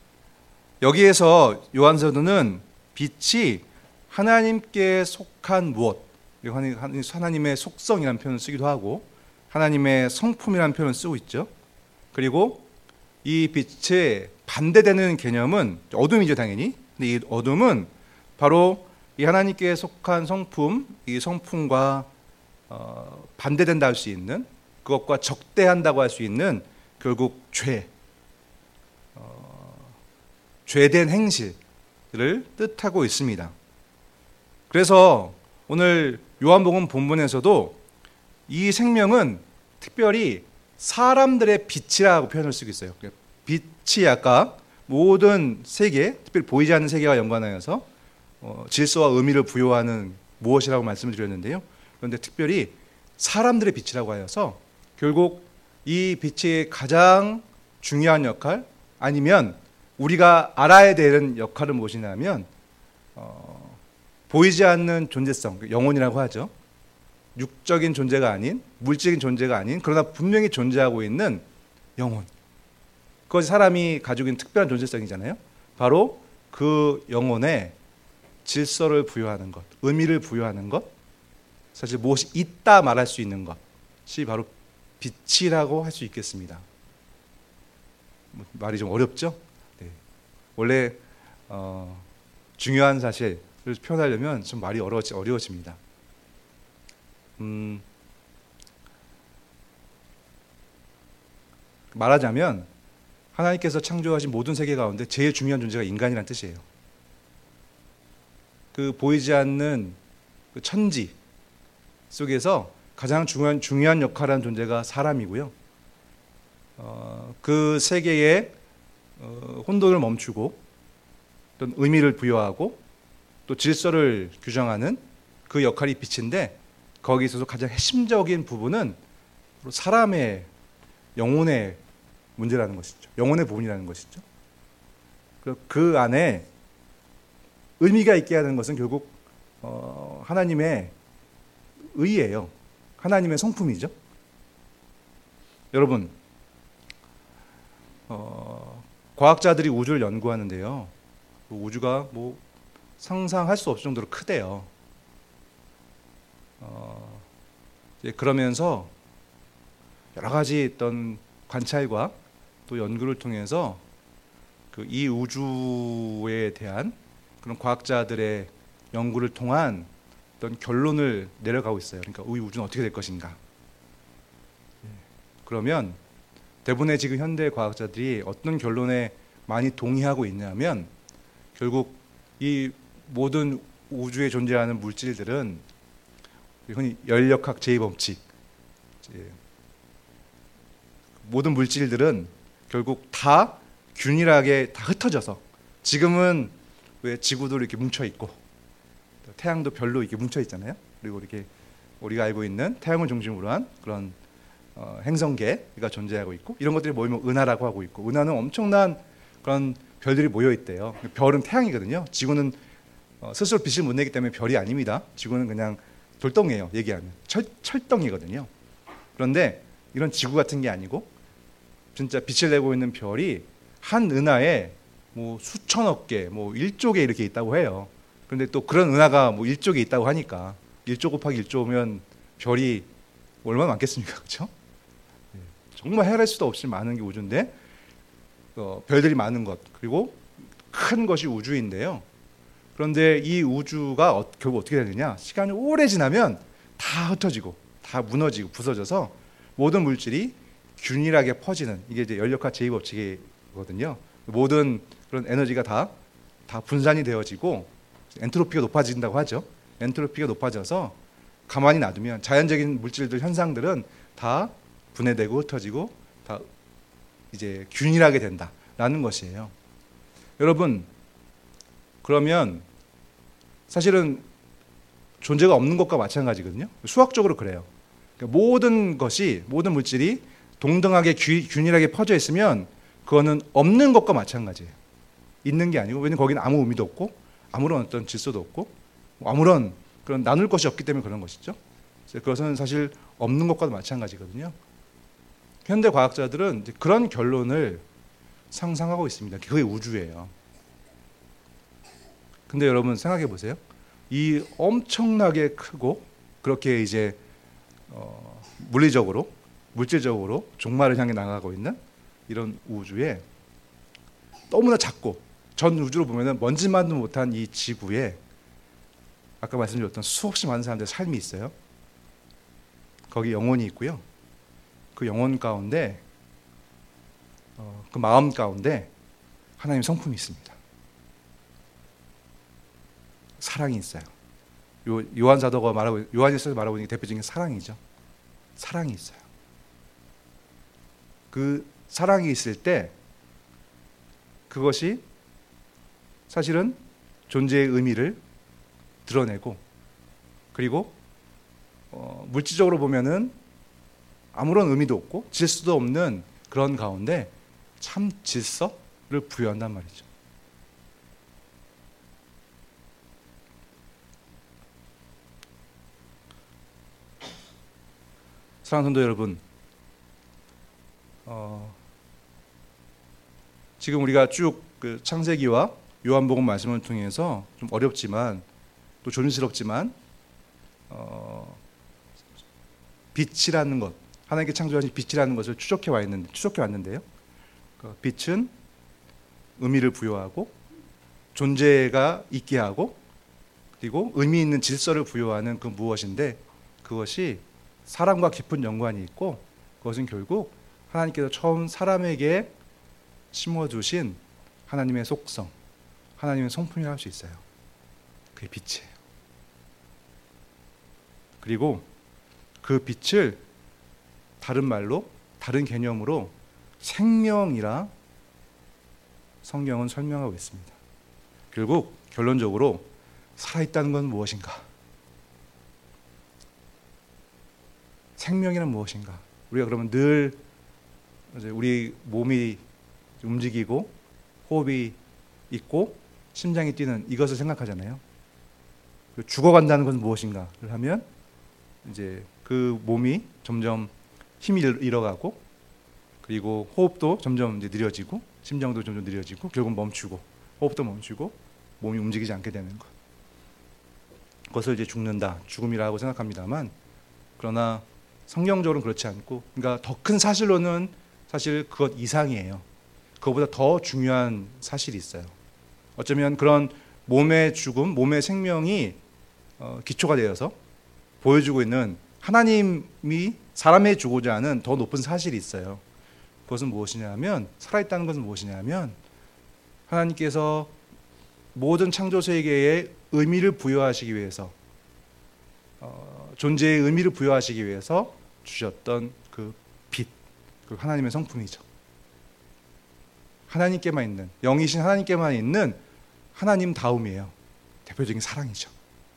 Speaker 1: 여기에서 요한사도는 빛이 하나님께 속한 무엇, 하나님의 속성이라는 표현을 쓰기도 하고 하나님의 성품이라는 표현을 쓰고 있죠. 그리고 이 빛에 반대되는 개념은 어둠이죠, 당연히. 근데 이 어둠은 바로 이 하나님께 속한 성품, 이 성품과 반대된다 할 수 있는, 그것과 적대한다고 할 수 있는 결국 죄된 행실을 뜻하고 있습니다. 그래서 오늘 요한복음 본문에서도 이 생명은 특별히 사람들의 빛이라고 표현을 쓰고 있어요. 빛이 아까 모든 세계, 특별히 보이지 않는 세계와 연관하여서 질서와 의미를 부여하는 무엇이라고 말씀을 드렸는데요. 그런데 특별히 사람들의 빛이라고 하여서 결국 이 빛의 가장 중요한 역할, 아니면 우리가 알아야 되는 역할은 무엇이냐면 보이지 않는 존재성, 영혼이라고 하죠. 육적인 존재가 아닌, 물질적인 존재가 아닌, 그러나 분명히 존재하고 있는 영혼. 그것이 사람이 가지고 있는 특별한 존재성이잖아요. 바로 그 영혼에 질서를 부여하는 것, 의미를 부여하는 것, 사실 무엇이 있다 말할 수 있는 것이 바로 빛이라고 할 수 있겠습니다. 말이 좀 어렵죠? 네. 원래 중요한 사실을 표현하려면 좀 말이 어려워집니다. 말하자면 하나님께서 창조하신 모든 세계 가운데 제일 중요한 존재가 인간이란 뜻이에요. 그 보이지 않는 그 천지 속에서 가장 중요한 역할을 하는 존재가 사람이고요. 그 세계의 혼돈을 멈추고 또 의미를 부여하고 또 질서를 규정하는 그 역할이 빛인데, 거기에 있어서 가장 핵심적인 부분은 사람의 영혼의 문제라는 것이죠. 영혼의 부분이라는 것이죠. 그 안에 의미가 있게 하는 것은 결국 하나님의 의예요. 하나님의 성품이죠. 여러분, 과학자들이 우주를 연구하는데요. 우주가 상상할 수 없을 정도로 크대요. 그러면서 여러 가지 어떤 관찰과 또 연구를 통해서 이 우주에 대한 그런 과학자들의 연구를 통한 어떤 결론을 내려가고 있어요. 그러니까 이 우주는 어떻게 될 것인가. 그러면 대부분의 지금 현대 과학자들이 어떤 결론에 많이 동의하고 있냐면, 결국 이 모든 우주에 존재하는 물질들은 흔히 열역학 제2법칙, 모든 물질들은 결국 다 균일하게 다 흩어져서, 지금은 왜 지구도 이렇게 뭉쳐 있고 태양도 별로 이렇게 뭉쳐 있잖아요. 그리고 이렇게 우리가 알고 있는 태양을 중심으로 한 그런 행성계가 존재하고 있고, 이런 것들이 모이면 은하라고 하고 있고, 은하는 엄청난 그런 별들이 모여 있대요. 별은 태양이거든요. 지구는 스스로 빛을 못 내기 때문에 별이 아닙니다. 지구는 그냥 돌덩이에요. 얘기하면 철덩이거든요. 그런데 이런 지구 같은 게 아니고 진짜 빛을 내고 있는 별이 한 은하에 수천억 개, 1조 개 이렇게 있다고 해요. 그런데 또 그런 은하가 1조 개 있다고 하니까 1조 곱하기 1조면 별이 얼마나 많겠습니까? 그렇죠? 정말 헤아릴 수도 없이 많은 게 우주인데, 별들이 많은 것, 그리고 큰 것이 우주인데요. 그런데 이 우주가 결국 어떻게 되느냐? 시간이 오래 지나면 다 흩어지고 다 무너지고 부서져서 모든 물질이 균일하게 퍼지는, 이게 이제 열역학 제2법칙이거든요. 모든 그런 에너지가 다 분산이 되어지고 엔트로피가 높아진다고 하죠. 엔트로피가 높아져서 가만히 놔두면 자연적인 물질들, 현상들은 다 분해되고 흩어지고 다 이제 균일하게 된다라는 것이에요. 여러분, 그러면 사실은 존재가 없는 것과 마찬가지거든요. 수학적으로 그래요. 그러니까 모든 물질이 동등하게 균일하게 퍼져 있으면 그거는 없는 것과 마찬가지예요. 있는 게 아니고, 왜냐하면 거기는 아무 의미도 없고 아무런 어떤 질서도 없고 아무런 그런 나눌 것이 없기 때문에 그런 것이죠. 그것은 사실 없는 것과도 마찬가지거든요. 현대 과학자들은 이제 그런 결론을 상상하고 있습니다. 그게 우주예요. 근데 여러분 생각해 보세요. 이 엄청나게 크고 그렇게 이제 물질적으로 종말을 향해 나가고 있는 이런 우주에 너무나 작고 전 우주로 보면은 먼지만도 못한 이 지구에 아까 말씀드렸던 수없이 많은 사람들의 삶이 있어요. 거기 영혼이 있고요. 그 영혼 가운데, 그 마음 가운데 하나님의 성품이 있습니다. 사랑이 있어요. 요한 사도가 말하고 요한일서에서 말하고 있는 대표적인 사랑이죠. 사랑이 있어요. 그 사랑이 있을 때 그것이 사실은 존재의 의미를 드러내고, 그리고 물질적으로 보면은 아무런 의미도 없고 질서도 없는 그런 가운데 참 질서를 부여한단 말이죠. 사랑하는 성도 여러분, 지금 우리가 쭉 그 창세기와 요한복음 말씀을 통해서 좀 어렵지만 또 조심스럽지만 빛이라는 것, 하나님께 창조하신 빛이라는 것을 추적해 왔는데요. 그 빛은 의미를 부여하고 존재가 있게 하고, 그리고 의미 있는 질서를 부여하는 그 무엇인데, 그것이 사람과 깊은 연관이 있고, 그것은 결국 하나님께서 처음 사람에게 심어두신 하나님의 속성, 하나님의 성품이라고 할 수 있어요. 그게 빛이에요. 그리고 그 빛을 다른 말로, 다른 개념으로 생명이라 성경은 설명하고 있습니다. 결국 결론적으로 살아있다는 건 무엇인가? 생명이란 무엇인가? 우리가 그러면 늘 우리 몸이 움직이고 호흡이 있고 심장이 뛰는 이것을 생각하잖아요. 죽어간다는 것은 무엇인가를 하면 이제 그 몸이 점점 힘이 잃어가고, 그리고 호흡도 점점 이제 느려지고, 심장도 점점 느려지고, 결국 멈추고, 호흡도 멈추고, 몸이 움직이지 않게 되는 것. 그것을 이제 죽는다, 죽음이라고 생각합니다만, 그러나 성경적으로는 그렇지 않고, 그러니까 더 큰 사실로는 사실 그것 이상이에요. 그것보다 더 중요한 사실이 있어요. 어쩌면 그런 몸의 죽음, 몸의 생명이 기초가 되어서 보여주고 있는 하나님이 사람에 주고자 하는 더 높은 사실이 있어요. 그것은 무엇이냐면, 살아있다는 것은 무엇이냐면, 하나님께서 모든 창조 세계에 의미를 부여하시기 위해서, 존재의 의미를 부여하시기 위해서 주셨던 그 빛, 그 하나님의 성품이죠. 하나님께만 있는, 영이신 하나님께만 있는 하나님다움이에요. 대표적인 사랑이죠.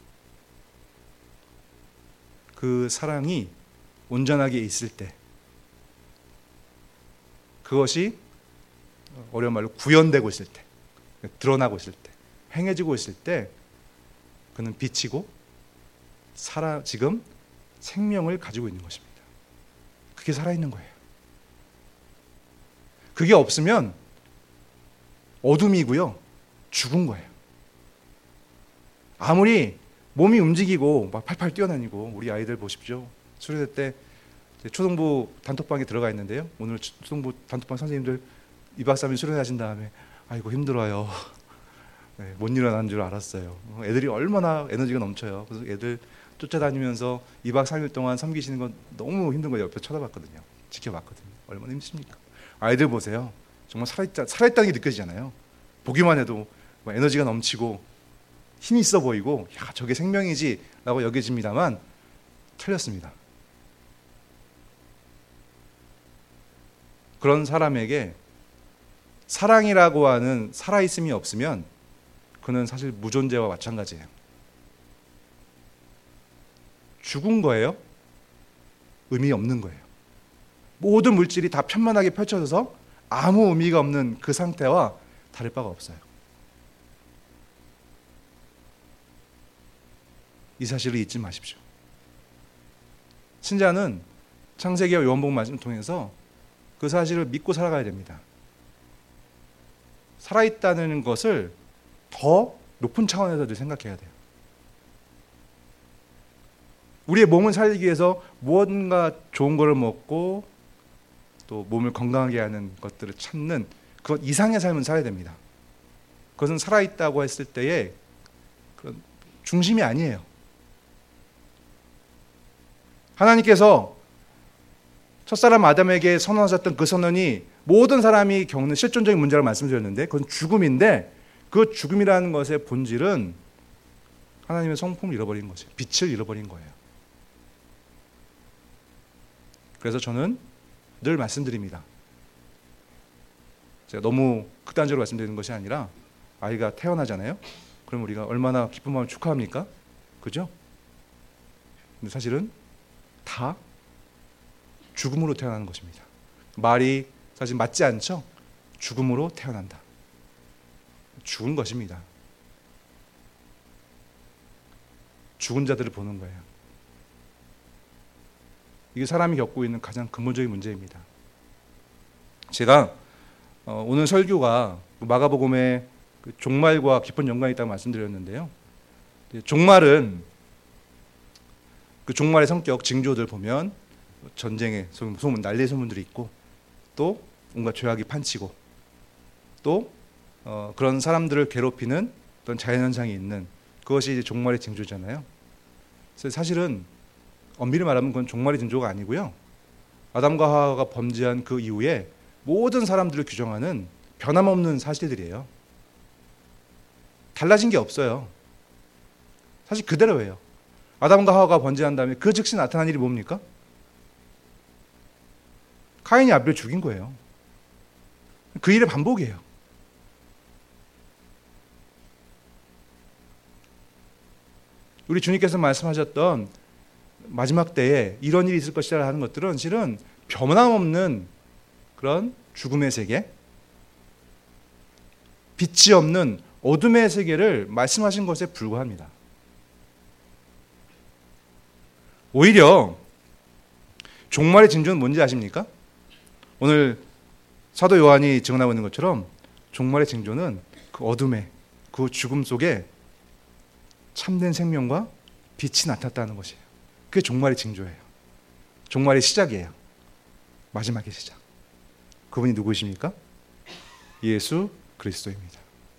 Speaker 1: 그 사랑이 온전하게 있을 때, 그것이 어려운 말로 구현되고 있을 때, 드러나고 있을 때, 행해지고 있을 때, 그는 빛이고 지금 생명을 가지고 있는 것입니다. 그게 살아있는 거예요. 그게 없으면 어둠이고요, 죽은 거예요. 아무리 몸이 움직이고 막 팔팔 뛰어다니고, 우리 아이들 보십시오. 수련회 때 초등부 단톡방에 들어가 있는데요. 오늘 초등부 단톡방 선생님들 2박 3일 수련회 하신 다음에 아이고 힘들어요. 네, 못 일어나는 줄 알았어요. 애들이 얼마나 에너지가 넘쳐요. 그래서 애들 쫓아다니면서 2박 3일 동안 섬기시는 건 너무 힘든 거 옆에 쳐다봤거든요. 지켜봤거든요. 얼마나 힘드십니까? 아이들 보세요. 정말 살아있다는 게 느껴지잖아요. 보기만 해도 에너지가 넘치고 힘이 있어 보이고, 야, 저게 생명이지 라고 여겨집니다만 틀렸습니다. 그런 사람에게 사랑이라고 하는 살아있음이 없으면 그는 사실 무존재와 마찬가지예요. 죽은 거예요. 의미 없는 거예요. 모든 물질이 다 편만하게 펼쳐져서 아무 의미가 없는 그 상태와 다를 바가 없어요. 이 사실을 잊지 마십시오. 신자는 창세기와 요한복음 말씀을 통해서 그 사실을 믿고 살아가야 됩니다. 살아있다는 것을 더 높은 차원에서 생각해야 돼요. 우리의 몸을 살리기 위해서 무언가 좋은 것을 먹고 또 몸을 건강하게 하는 것들을 찾는 그것 이상의 삶을 살아야 됩니다. 그것은 살아있다고 했을 때의 그런 중심이 아니에요. 하나님께서 첫사람 아담에게 선언하셨던 그 선언이 모든 사람이 겪는 실존적인 문제라고 말씀드렸는데, 그건 죽음인데, 그 죽음이라는 것의 본질은 하나님의 성품을 잃어버린 거죠. 빛을 잃어버린 거예요. 그래서 저는 늘 말씀드립니다. 제가 너무 극단적으로 말씀드리는 것이 아니라 아이가 태어나잖아요. 그럼 우리가 얼마나 기쁜 마음을 축하합니까? 그죠? 근데 사실은 다 죽음으로 태어나는 것입니다. 말이 사실 맞지 않죠? 죽음으로 태어난다. 죽은 것입니다. 죽은 자들을 보는 거예요. 이게 사람이 겪고 있는 가장 근본적인 문제입니다. 제가 오늘 설교가 마가복음의 종말과 깊은 연관이 있다고 말씀드렸는데요. 종말은 그 종말의 성격 징조들 보면 전쟁의 소문, 난리의 소문들이 있고 또 온갖 죄악이 판치고 또 그런 사람들을 괴롭히는 어떤 자연현상이 있는 그것이 이제 종말의 징조잖아요. 그래서 사실은 엄밀히 말하면 그건 종말의 징조가 아니고요. 아담과 하와가 범죄한 그 이후에 모든 사람들을 규정하는 변함없는 사실들이에요. 달라진 게 없어요. 사실 그대로예요. 아담과 하와가 범죄한 다음에 그 즉시 나타난 일이 뭡니까? 카인이 아벨을 죽인 거예요. 그 일의 반복이에요. 우리 주님께서 말씀하셨던 마지막 때에 이런 일이 있을 것이라 하는 것들은 실은 변함없는 그런 죽음의 세계, 빛이 없는 어둠의 세계를 말씀하신 것에 불과합니다. 오히려 종말의 징조는 뭔지 아십니까? 오늘 사도 요한이 증언하고 있는 것처럼 종말의 징조는 그 어둠의 그 죽음 속에 참된 생명과 빛이 나타났다는 것이에요. 그게 종말의 징조예요. 종말의 시작이에요. 마지막의 시작. 그분이 누구십니까? 예수 그리스도입니다.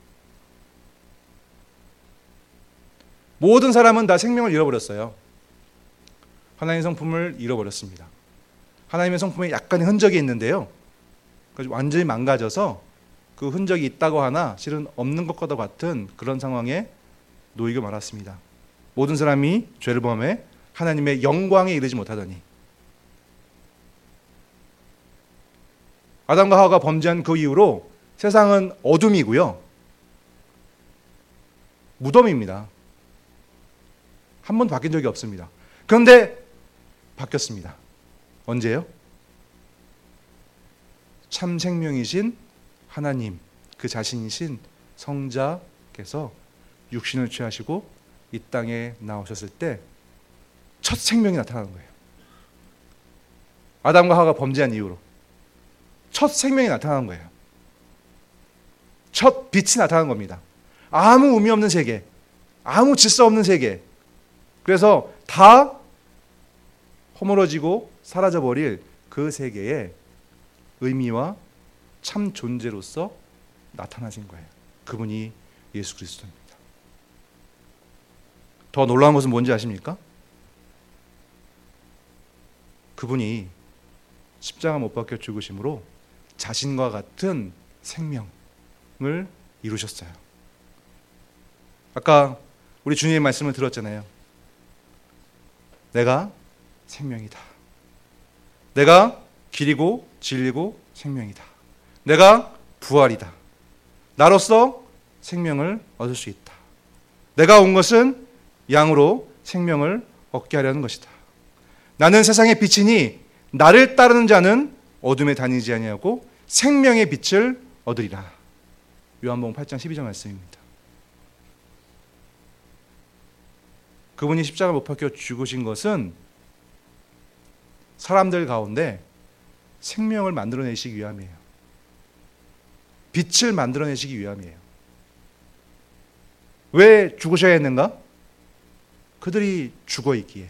Speaker 1: 모든 사람은 다 생명을 잃어버렸어요. 하나님의 성품을 잃어버렸습니다. 하나님의 성품에 약간의 흔적이 있는데요. 완전히 망가져서 그 흔적이 있다고 하나 실은 없는 것과 같은 그런 상황에 놓이고 말았습니다. 모든 사람이 죄를 범해 하나님의 영광에 이르지 못하더니 아담과 하와가 범죄한 그 이후로 세상은 어둠이고요. 무덤입니다. 한 번도 바뀐 적이 없습니다. 그런데 바뀌었습니다. 언제요? 참 생명이신 하나님, 그 자신이신 성자께서 육신을 취하시고 이 땅에 나오셨을 때 첫 생명이 나타나는 거예요. 아담과 하와가 범죄한 이후로 첫 생명이 나타나는 거예요. 첫 빛이 나타나는 겁니다. 아무 의미 없는 세계, 아무 질서 없는 세계, 그래서 다 허물어지고 사라져버릴 그 세계에 의미와 참 존재로서 나타나신 거예요. 그분이 예수 그리스도입니다. 더 놀라운 것은 뭔지 아십니까? 그분이 십자가 못 박혀 죽으심으로 자신과 같은 생명을 이루셨어요. 아까 우리 주님의 말씀을 들었잖아요. 내가 생명이다. 내가 길이고 진리고 생명이다. 내가 부활이다. 나로서 생명을 얻을 수 있다. 내가 온 것은 양으로 생명을 얻게 하려는 것이다. 나는 세상의 빛이니 나를 따르는 자는 어둠에 다니지 아니하고 생명의 빛을 얻으리라. 요한복음 8장 12절 말씀입니다. 그분이 십자가 못 박혀 죽으신 것은 사람들 가운데 생명을 만들어내시기 위함이에요. 빛을 만들어내시기 위함이에요. 왜 죽으셔야 했는가? 그들이 죽어 있기에,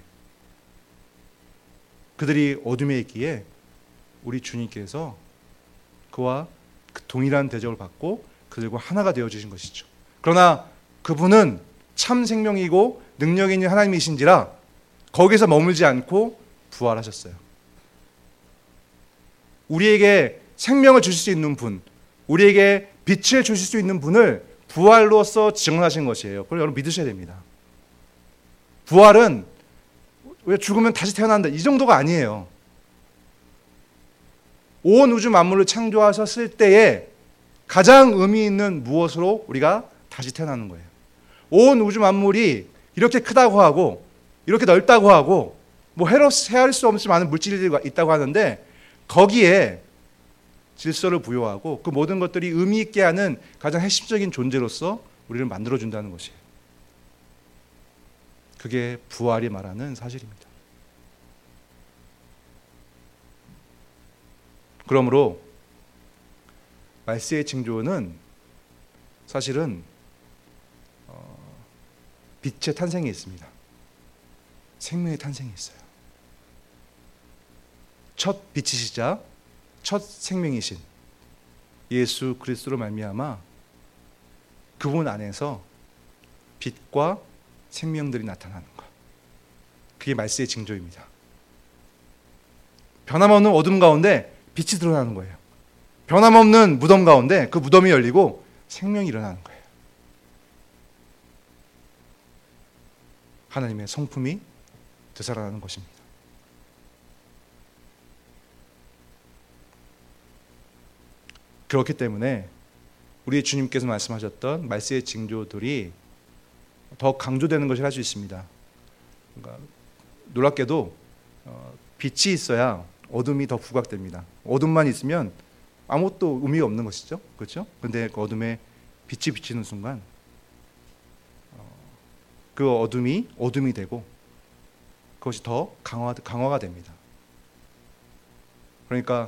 Speaker 1: 그들이 어둠에 있기에 우리 주님께서 그와 동일한 대접을 받고 그들과 하나가 되어주신 것이죠. 그러나 그분은 참 생명이고 능력 있는 하나님이신지라 거기서 머물지 않고 부활하셨어요. 우리에게 생명을 주실 수 있는 분, 우리에게 빛을 주실 수 있는 분을 부활로서 증언하신 것이에요. 그걸 여러분 믿으셔야 됩니다. 부활은 왜 죽으면 다시 태어난다 이 정도가 아니에요. 온 우주 만물을 창조하셨을 때에 가장 의미 있는 무엇으로 우리가 다시 태어나는 거예요. 온 우주 만물이 이렇게 크다고 하고 이렇게 넓다고 하고 뭐 헤아릴 수 없이 많은 물질이 있다고 하는데 거기에 질서를 부여하고 그 모든 것들이 의미 있게 하는 가장 핵심적인 존재로서 우리를 만들어준다는 것이에요. 그게 부활이 말하는 사실입니다. 그러므로 말세의 징조는 사실은 빛의 탄생이 있습니다. 생명의 탄생이 있어요. 첫 빛이시자 첫 생명이신 예수 그리스도로 말미암아 그분 안에서 빛과 생명들이 나타나는 것. 그게 말세의 징조입니다. 변함없는 어둠 가운데 빛이 드러나는 거예요. 변함없는 무덤 가운데 그 무덤이 열리고 생명이 일어나는 거예요. 하나님의 성품이 되살아나는 것입니다. 그렇기 때문에 우리 주님께서 말씀하셨던 말세의 징조들이 더 강조되는 것이라 할 수 있습니다. 그러니까 놀랍게도 빛이 있어야 어둠이 더 부각됩니다. 어둠만 있으면 아무것도 의미가 없는 것이죠. 그렇죠? 근데 그 어둠에 빛이 비치는 순간 그 어둠이 되고 그것이 더 강화가 됩니다. 그러니까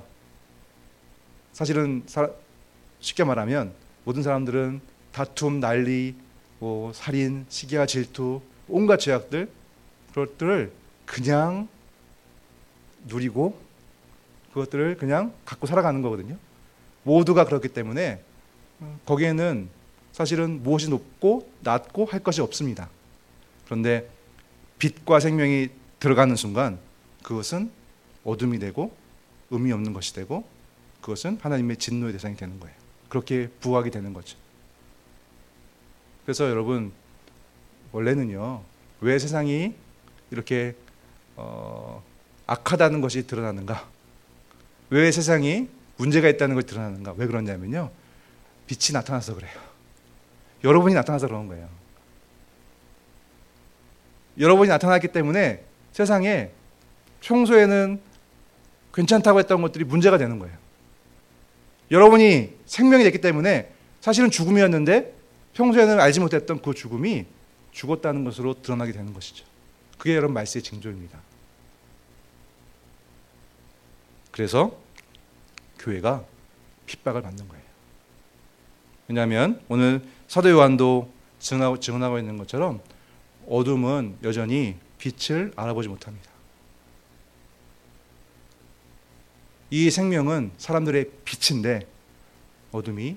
Speaker 1: 사실은 쉽게 말하면 모든 사람들은 다툼, 난리, 살인, 시기와 질투, 온갖 죄악들 그것들을 그냥 누리고 그것들을 그냥 갖고 살아가는 거거든요. 모두가 그렇기 때문에 거기에는 사실은 무엇이 높고 낮고 할 것이 없습니다. 그런데 빛과 생명이 들어가는 순간 그것은 어둠이 되고 의미 없는 것이 되고 그것은 하나님의 진노의 대상이 되는 거예요. 그렇게 부각이 되는 거죠. 그래서 여러분 원래는요 왜 세상이 이렇게 악하다는 것이 드러나는가? 왜 세상이 문제가 있다는 것이 드러나는가? 왜 그러냐면요 빛이 나타나서 그래요. 여러분이 나타나서 그런 거예요. 여러분이 나타났기 때문에 세상에 평소에는 괜찮다고 했던 것들이 문제가 되는 거예요. 여러분이 생명이 됐기 때문에 사실은 죽음이었는데 평소에는 알지 못했던 그 죽음이 죽었다는 것으로 드러나게 되는 것이죠. 그게 여러분 말세의 징조입니다. 그래서 교회가 핍박을 받는 거예요. 왜냐하면 오늘 사도 요한도 증언하고 있는 것처럼 어둠은 여전히 빛을 알아보지 못합니다. 이 생명은 사람들의 빛인데 어둠이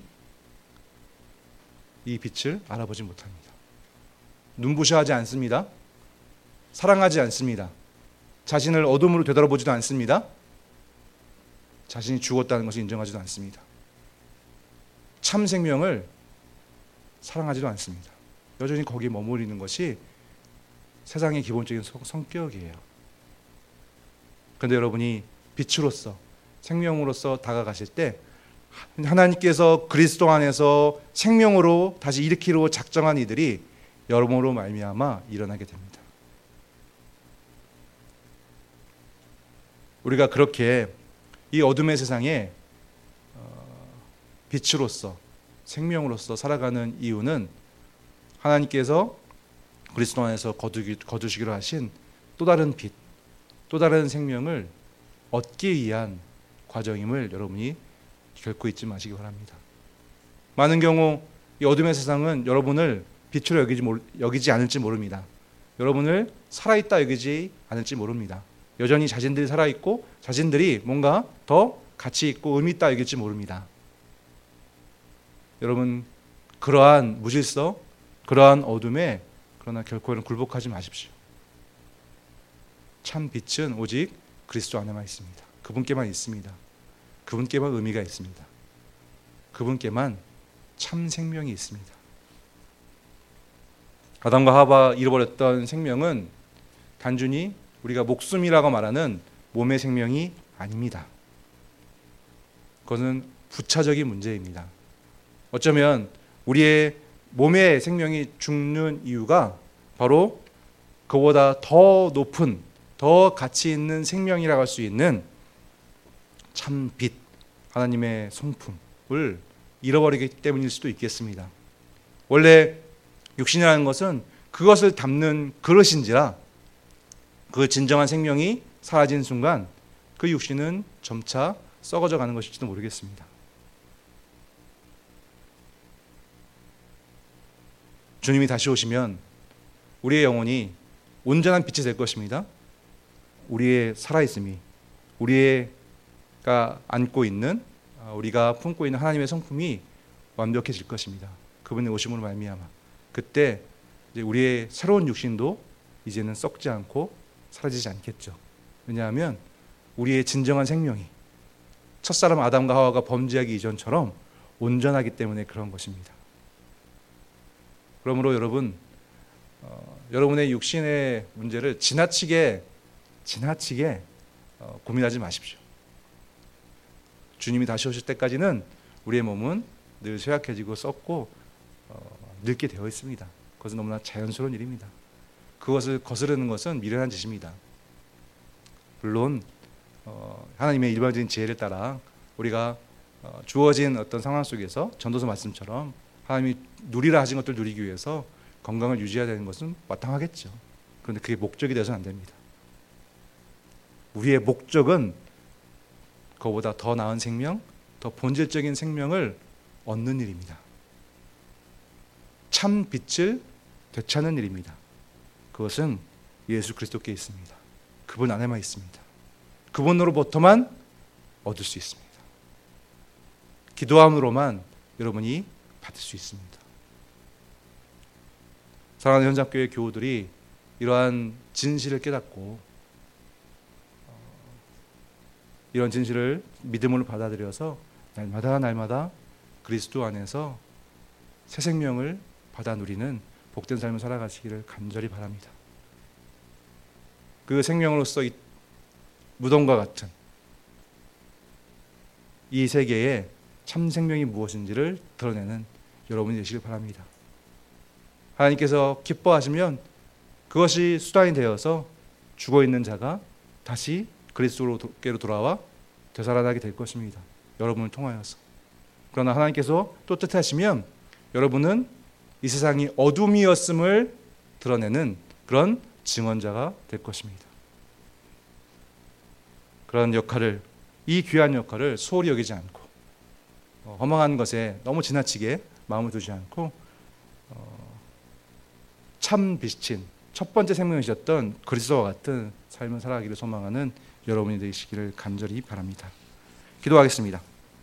Speaker 1: 이 빛을 알아보지 못합니다. 눈부셔하지 않습니다. 사랑하지 않습니다. 자신을 어둠으로 되돌아보지도 않습니다. 자신이 죽었다는 것을 인정하지도 않습니다. 참 생명을 사랑하지도 않습니다. 여전히 거기에 머무르는 것이 세상의 기본적인 성격이에요. 그런데 여러분이 빛으로서 생명으로서 다가가실 때 하나님께서 그리스도 안에서 생명으로 다시 일으키려 작정한 이들이 여러분으로 말미암아 일어나게 됩니다. 우리가 그렇게 이 어둠의 세상에 빛으로서 생명으로서 살아가는 이유는 하나님께서 그리스도 안에서 거두시기로 하신 또 다른 빛, 또 다른 생명을 얻기 위한 과정임을 여러분이 결코 잊지 마시기 바랍니다. 많은 경우 이 어둠의 세상은 여러분을 빛으로 여기지 않을지 모릅니다. 여러분을 살아있다 여기지 않을지 모릅니다. 여전히 자신들이 살아있고 자신들이 뭔가 더 가치 있고 의미 있다 여길지 모릅니다. 여러분 그러한 무질서, 그러한 어둠에 그러나 결코 굴복하지 마십시오. 참 빛은 오직 그리스도 안에만 있습니다. 그분께만 있습니다. 그분께만 의미가 있습니다. 그분께만 참 생명이 있습니다. 아담과 하와가 잃어버렸던 생명은 단순히 우리가 목숨이라고 말하는 몸의 생명이 아닙니다. 그것은 부차적인 문제입니다. 어쩌면 우리의 몸의 생명이 죽는 이유가 바로 그보다 더 높은, 더 가치 있는 생명이라고 할 수 있는 참 빛, 하나님의 성품을 잃어버리기 때문일 수도 있겠습니다. 원래 육신이라는 것은 그것을 담는 그릇인지라 그 진정한 생명이 사라진 순간 그 육신은 점차 썩어져 가는 것일지도 모르겠습니다. 주님이 다시 오시면 우리의 영혼이 온전한 빛이 될 것입니다. 우리의 살아있음이, 우리가 안고 있는, 우리가 품고 있는 하나님의 성품이 완벽해질 것입니다. 그분의 오심으로 말미암아 그때 이제 우리의 새로운 육신도 이제는 썩지 않고 사라지지 않겠죠. 왜냐하면 우리의 진정한 생명이 첫사람 아담과 하와가 범죄하기 이전처럼 온전하기 때문에 그런 것입니다. 그러므로 여러분, 여러분의 육신의 문제를 지나치게 고민하지 마십시오. 주님이 다시 오실 때까지는 우리의 몸은 늘 쇠약해지고 썩고 늙게 되어 있습니다. 그것은 너무나 자연스러운 일입니다. 그것을 거스르는 것은 미련한 짓입니다. 물론 하나님의 일반적인 지혜를 따라 우리가 주어진 어떤 상황 속에서 전도서 말씀처럼 하나님이 누리라 하신 것들을 누리기 위해서 건강을 유지해야 되는 것은 마땅하겠죠. 그런데 그게 목적이 되어서는 안 됩니다. 우리의 목적은 그보다 더 나은 생명, 더 본질적인 생명을 얻는 일입니다. 참 빛을 되찾는 일입니다. 그것은 예수 그리스도께 있습니다. 그분 안에만 있습니다. 그분으로부터만 얻을 수 있습니다. 기도함으로만 여러분이 받을 수 있습니다. 사랑하는 현장교회 교우들이 이러한 진실을 깨닫고 이런 진실을 믿음으로 받아들여서 날마다 그리스도 안에서 새 생명을 받아 누리는 복된 삶을 살아가시기를 간절히 바랍니다. 그 생명으로서 이 무덤과 같은 이 세계에 참 생명이 무엇인지를 드러내는 여러분이 되시길 바랍니다. 하나님께서 기뻐하시면 그것이 수단이 되어서 죽어있는 자가 다시 그리스도께로 돌아와 되살아나게 될 것입니다. 여러분을 통하여서. 그러나 하나님께서 또 뜻하시면 여러분은 이 세상이 어둠이었음을 드러내는 그런 증언자가 될 것입니다. 그런 역할을, 이 귀한 역할을 소홀히 여기지 않고 허망한 것에 너무 지나치게 마음을 두지 않고 참 빛인 첫 번째 생명이셨던 그리스도와 같은 삶을 살아가기를 소망하는 여러분이 되시기를 간절히 바랍니다. 기도하겠습니다.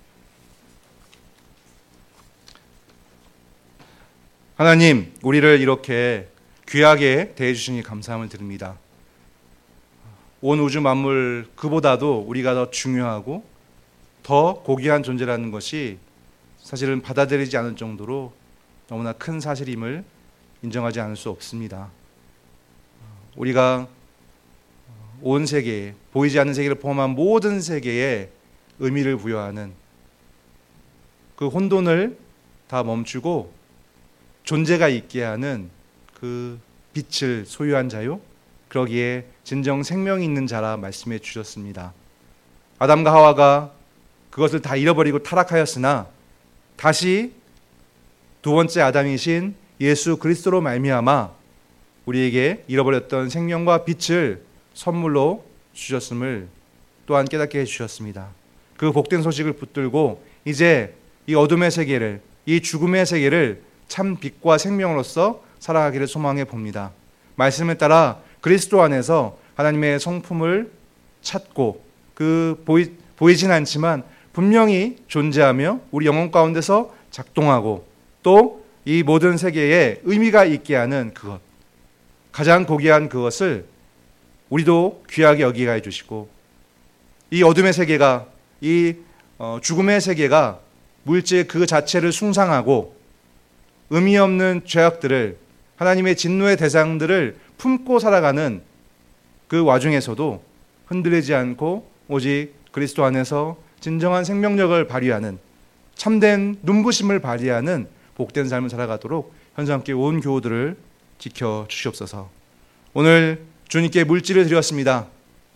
Speaker 1: 하나님, 우리를 이렇게 귀하게 대해주시니 감사함을 드립니다. 온 우주 만물 그보다도 우리가 더 중요하고 더 고귀한 존재라는 것이 사실은 받아들이지 않을 정도로 너무나 큰 사실임을 인정하지 않을 수 없습니다. 우리가 온 세계에, 보이지 않는 세계를 포함한 모든 세계에 의미를 부여하는 그 혼돈을 다 멈추고 존재가 있게 하는 그 빛을 소유한 자요, 그러기에 진정 생명이 있는 자라 말씀해 주셨습니다. 아담과 하와가 그것을 다 잃어버리고 타락하였으나 다시 두 번째 아담이신 예수 그리스도로 말미암아 우리에게 잃어버렸던 생명과 빛을 선물로 주셨음을 또한 깨닫게 해주셨습니다. 그 복된 소식을 붙들고 이제 이 어둠의 세계를, 이 죽음의 세계를 참 빛과 생명으로서 살아가기를 소망해 봅니다. 말씀에 따라 그리스도 안에서 하나님의 성품을 찾고 그 보이진 않지만 분명히 존재하며 우리 영혼 가운데서 작동하고 또 이 모든 세계에 의미가 있게 하는 그것, 가장 고귀한 그것을 우리도 귀하게 여기게 해주시고 이 어둠의 세계가, 이 죽음의 세계가 물질 그 자체를 숭상하고 의미 없는 죄악들을 하나님의 진노의 대상들을 품고 살아가는 그 와중에서도 흔들리지 않고 오직 그리스도 안에서 진정한 생명력을 발휘하는 참된 눈부심을 발휘하는 복된 삶을 살아가도록 현장께 온 교우들을 지켜주시옵소서. 오늘 주님께 물질을 드렸습니다.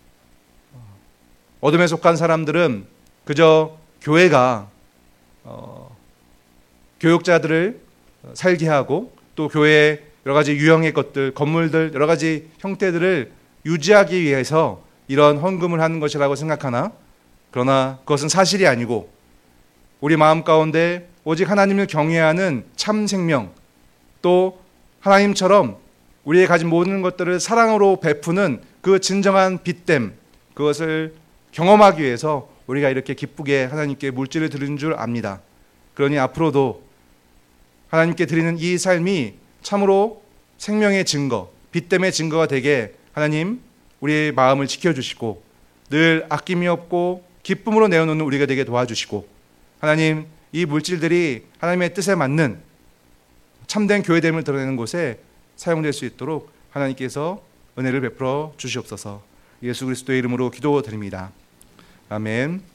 Speaker 1: 어둠에 속한 사람들은 그저 교회가 교육자들을 살게 하고 또 교회의 여러 가지 유형의 것들, 건물들, 여러 가지 형태들을 유지하기 위해서 이런 헌금을 하는 것이라고 생각하나, 그러나 그것은 사실이 아니고 우리 마음 가운데 오직 하나님을 경외하는 참 생명, 또 하나님처럼 우리의 가진 모든 것들을 사랑으로 베푸는 그 진정한 빛됨, 그것을 경험하기 위해서 우리가 이렇게 기쁘게 하나님께 물질을 드리는 줄 압니다. 그러니 앞으로도 하나님께 드리는 이 삶이 참으로 생명의 증거, 빛됨의 증거가 되게 하나님 우리의 마음을 지켜주시고 늘 아낌이 없고 기쁨으로 내어놓는 우리가 되게 도와주시고, 하나님 이 물질들이 하나님의 뜻에 맞는 참된 교회됨을 드러내는 곳에 사용될 수 있도록 하나님께서 은혜를 베풀어 주시옵소서. 예수 그리스도의 이름으로 기도드립니다. 아멘.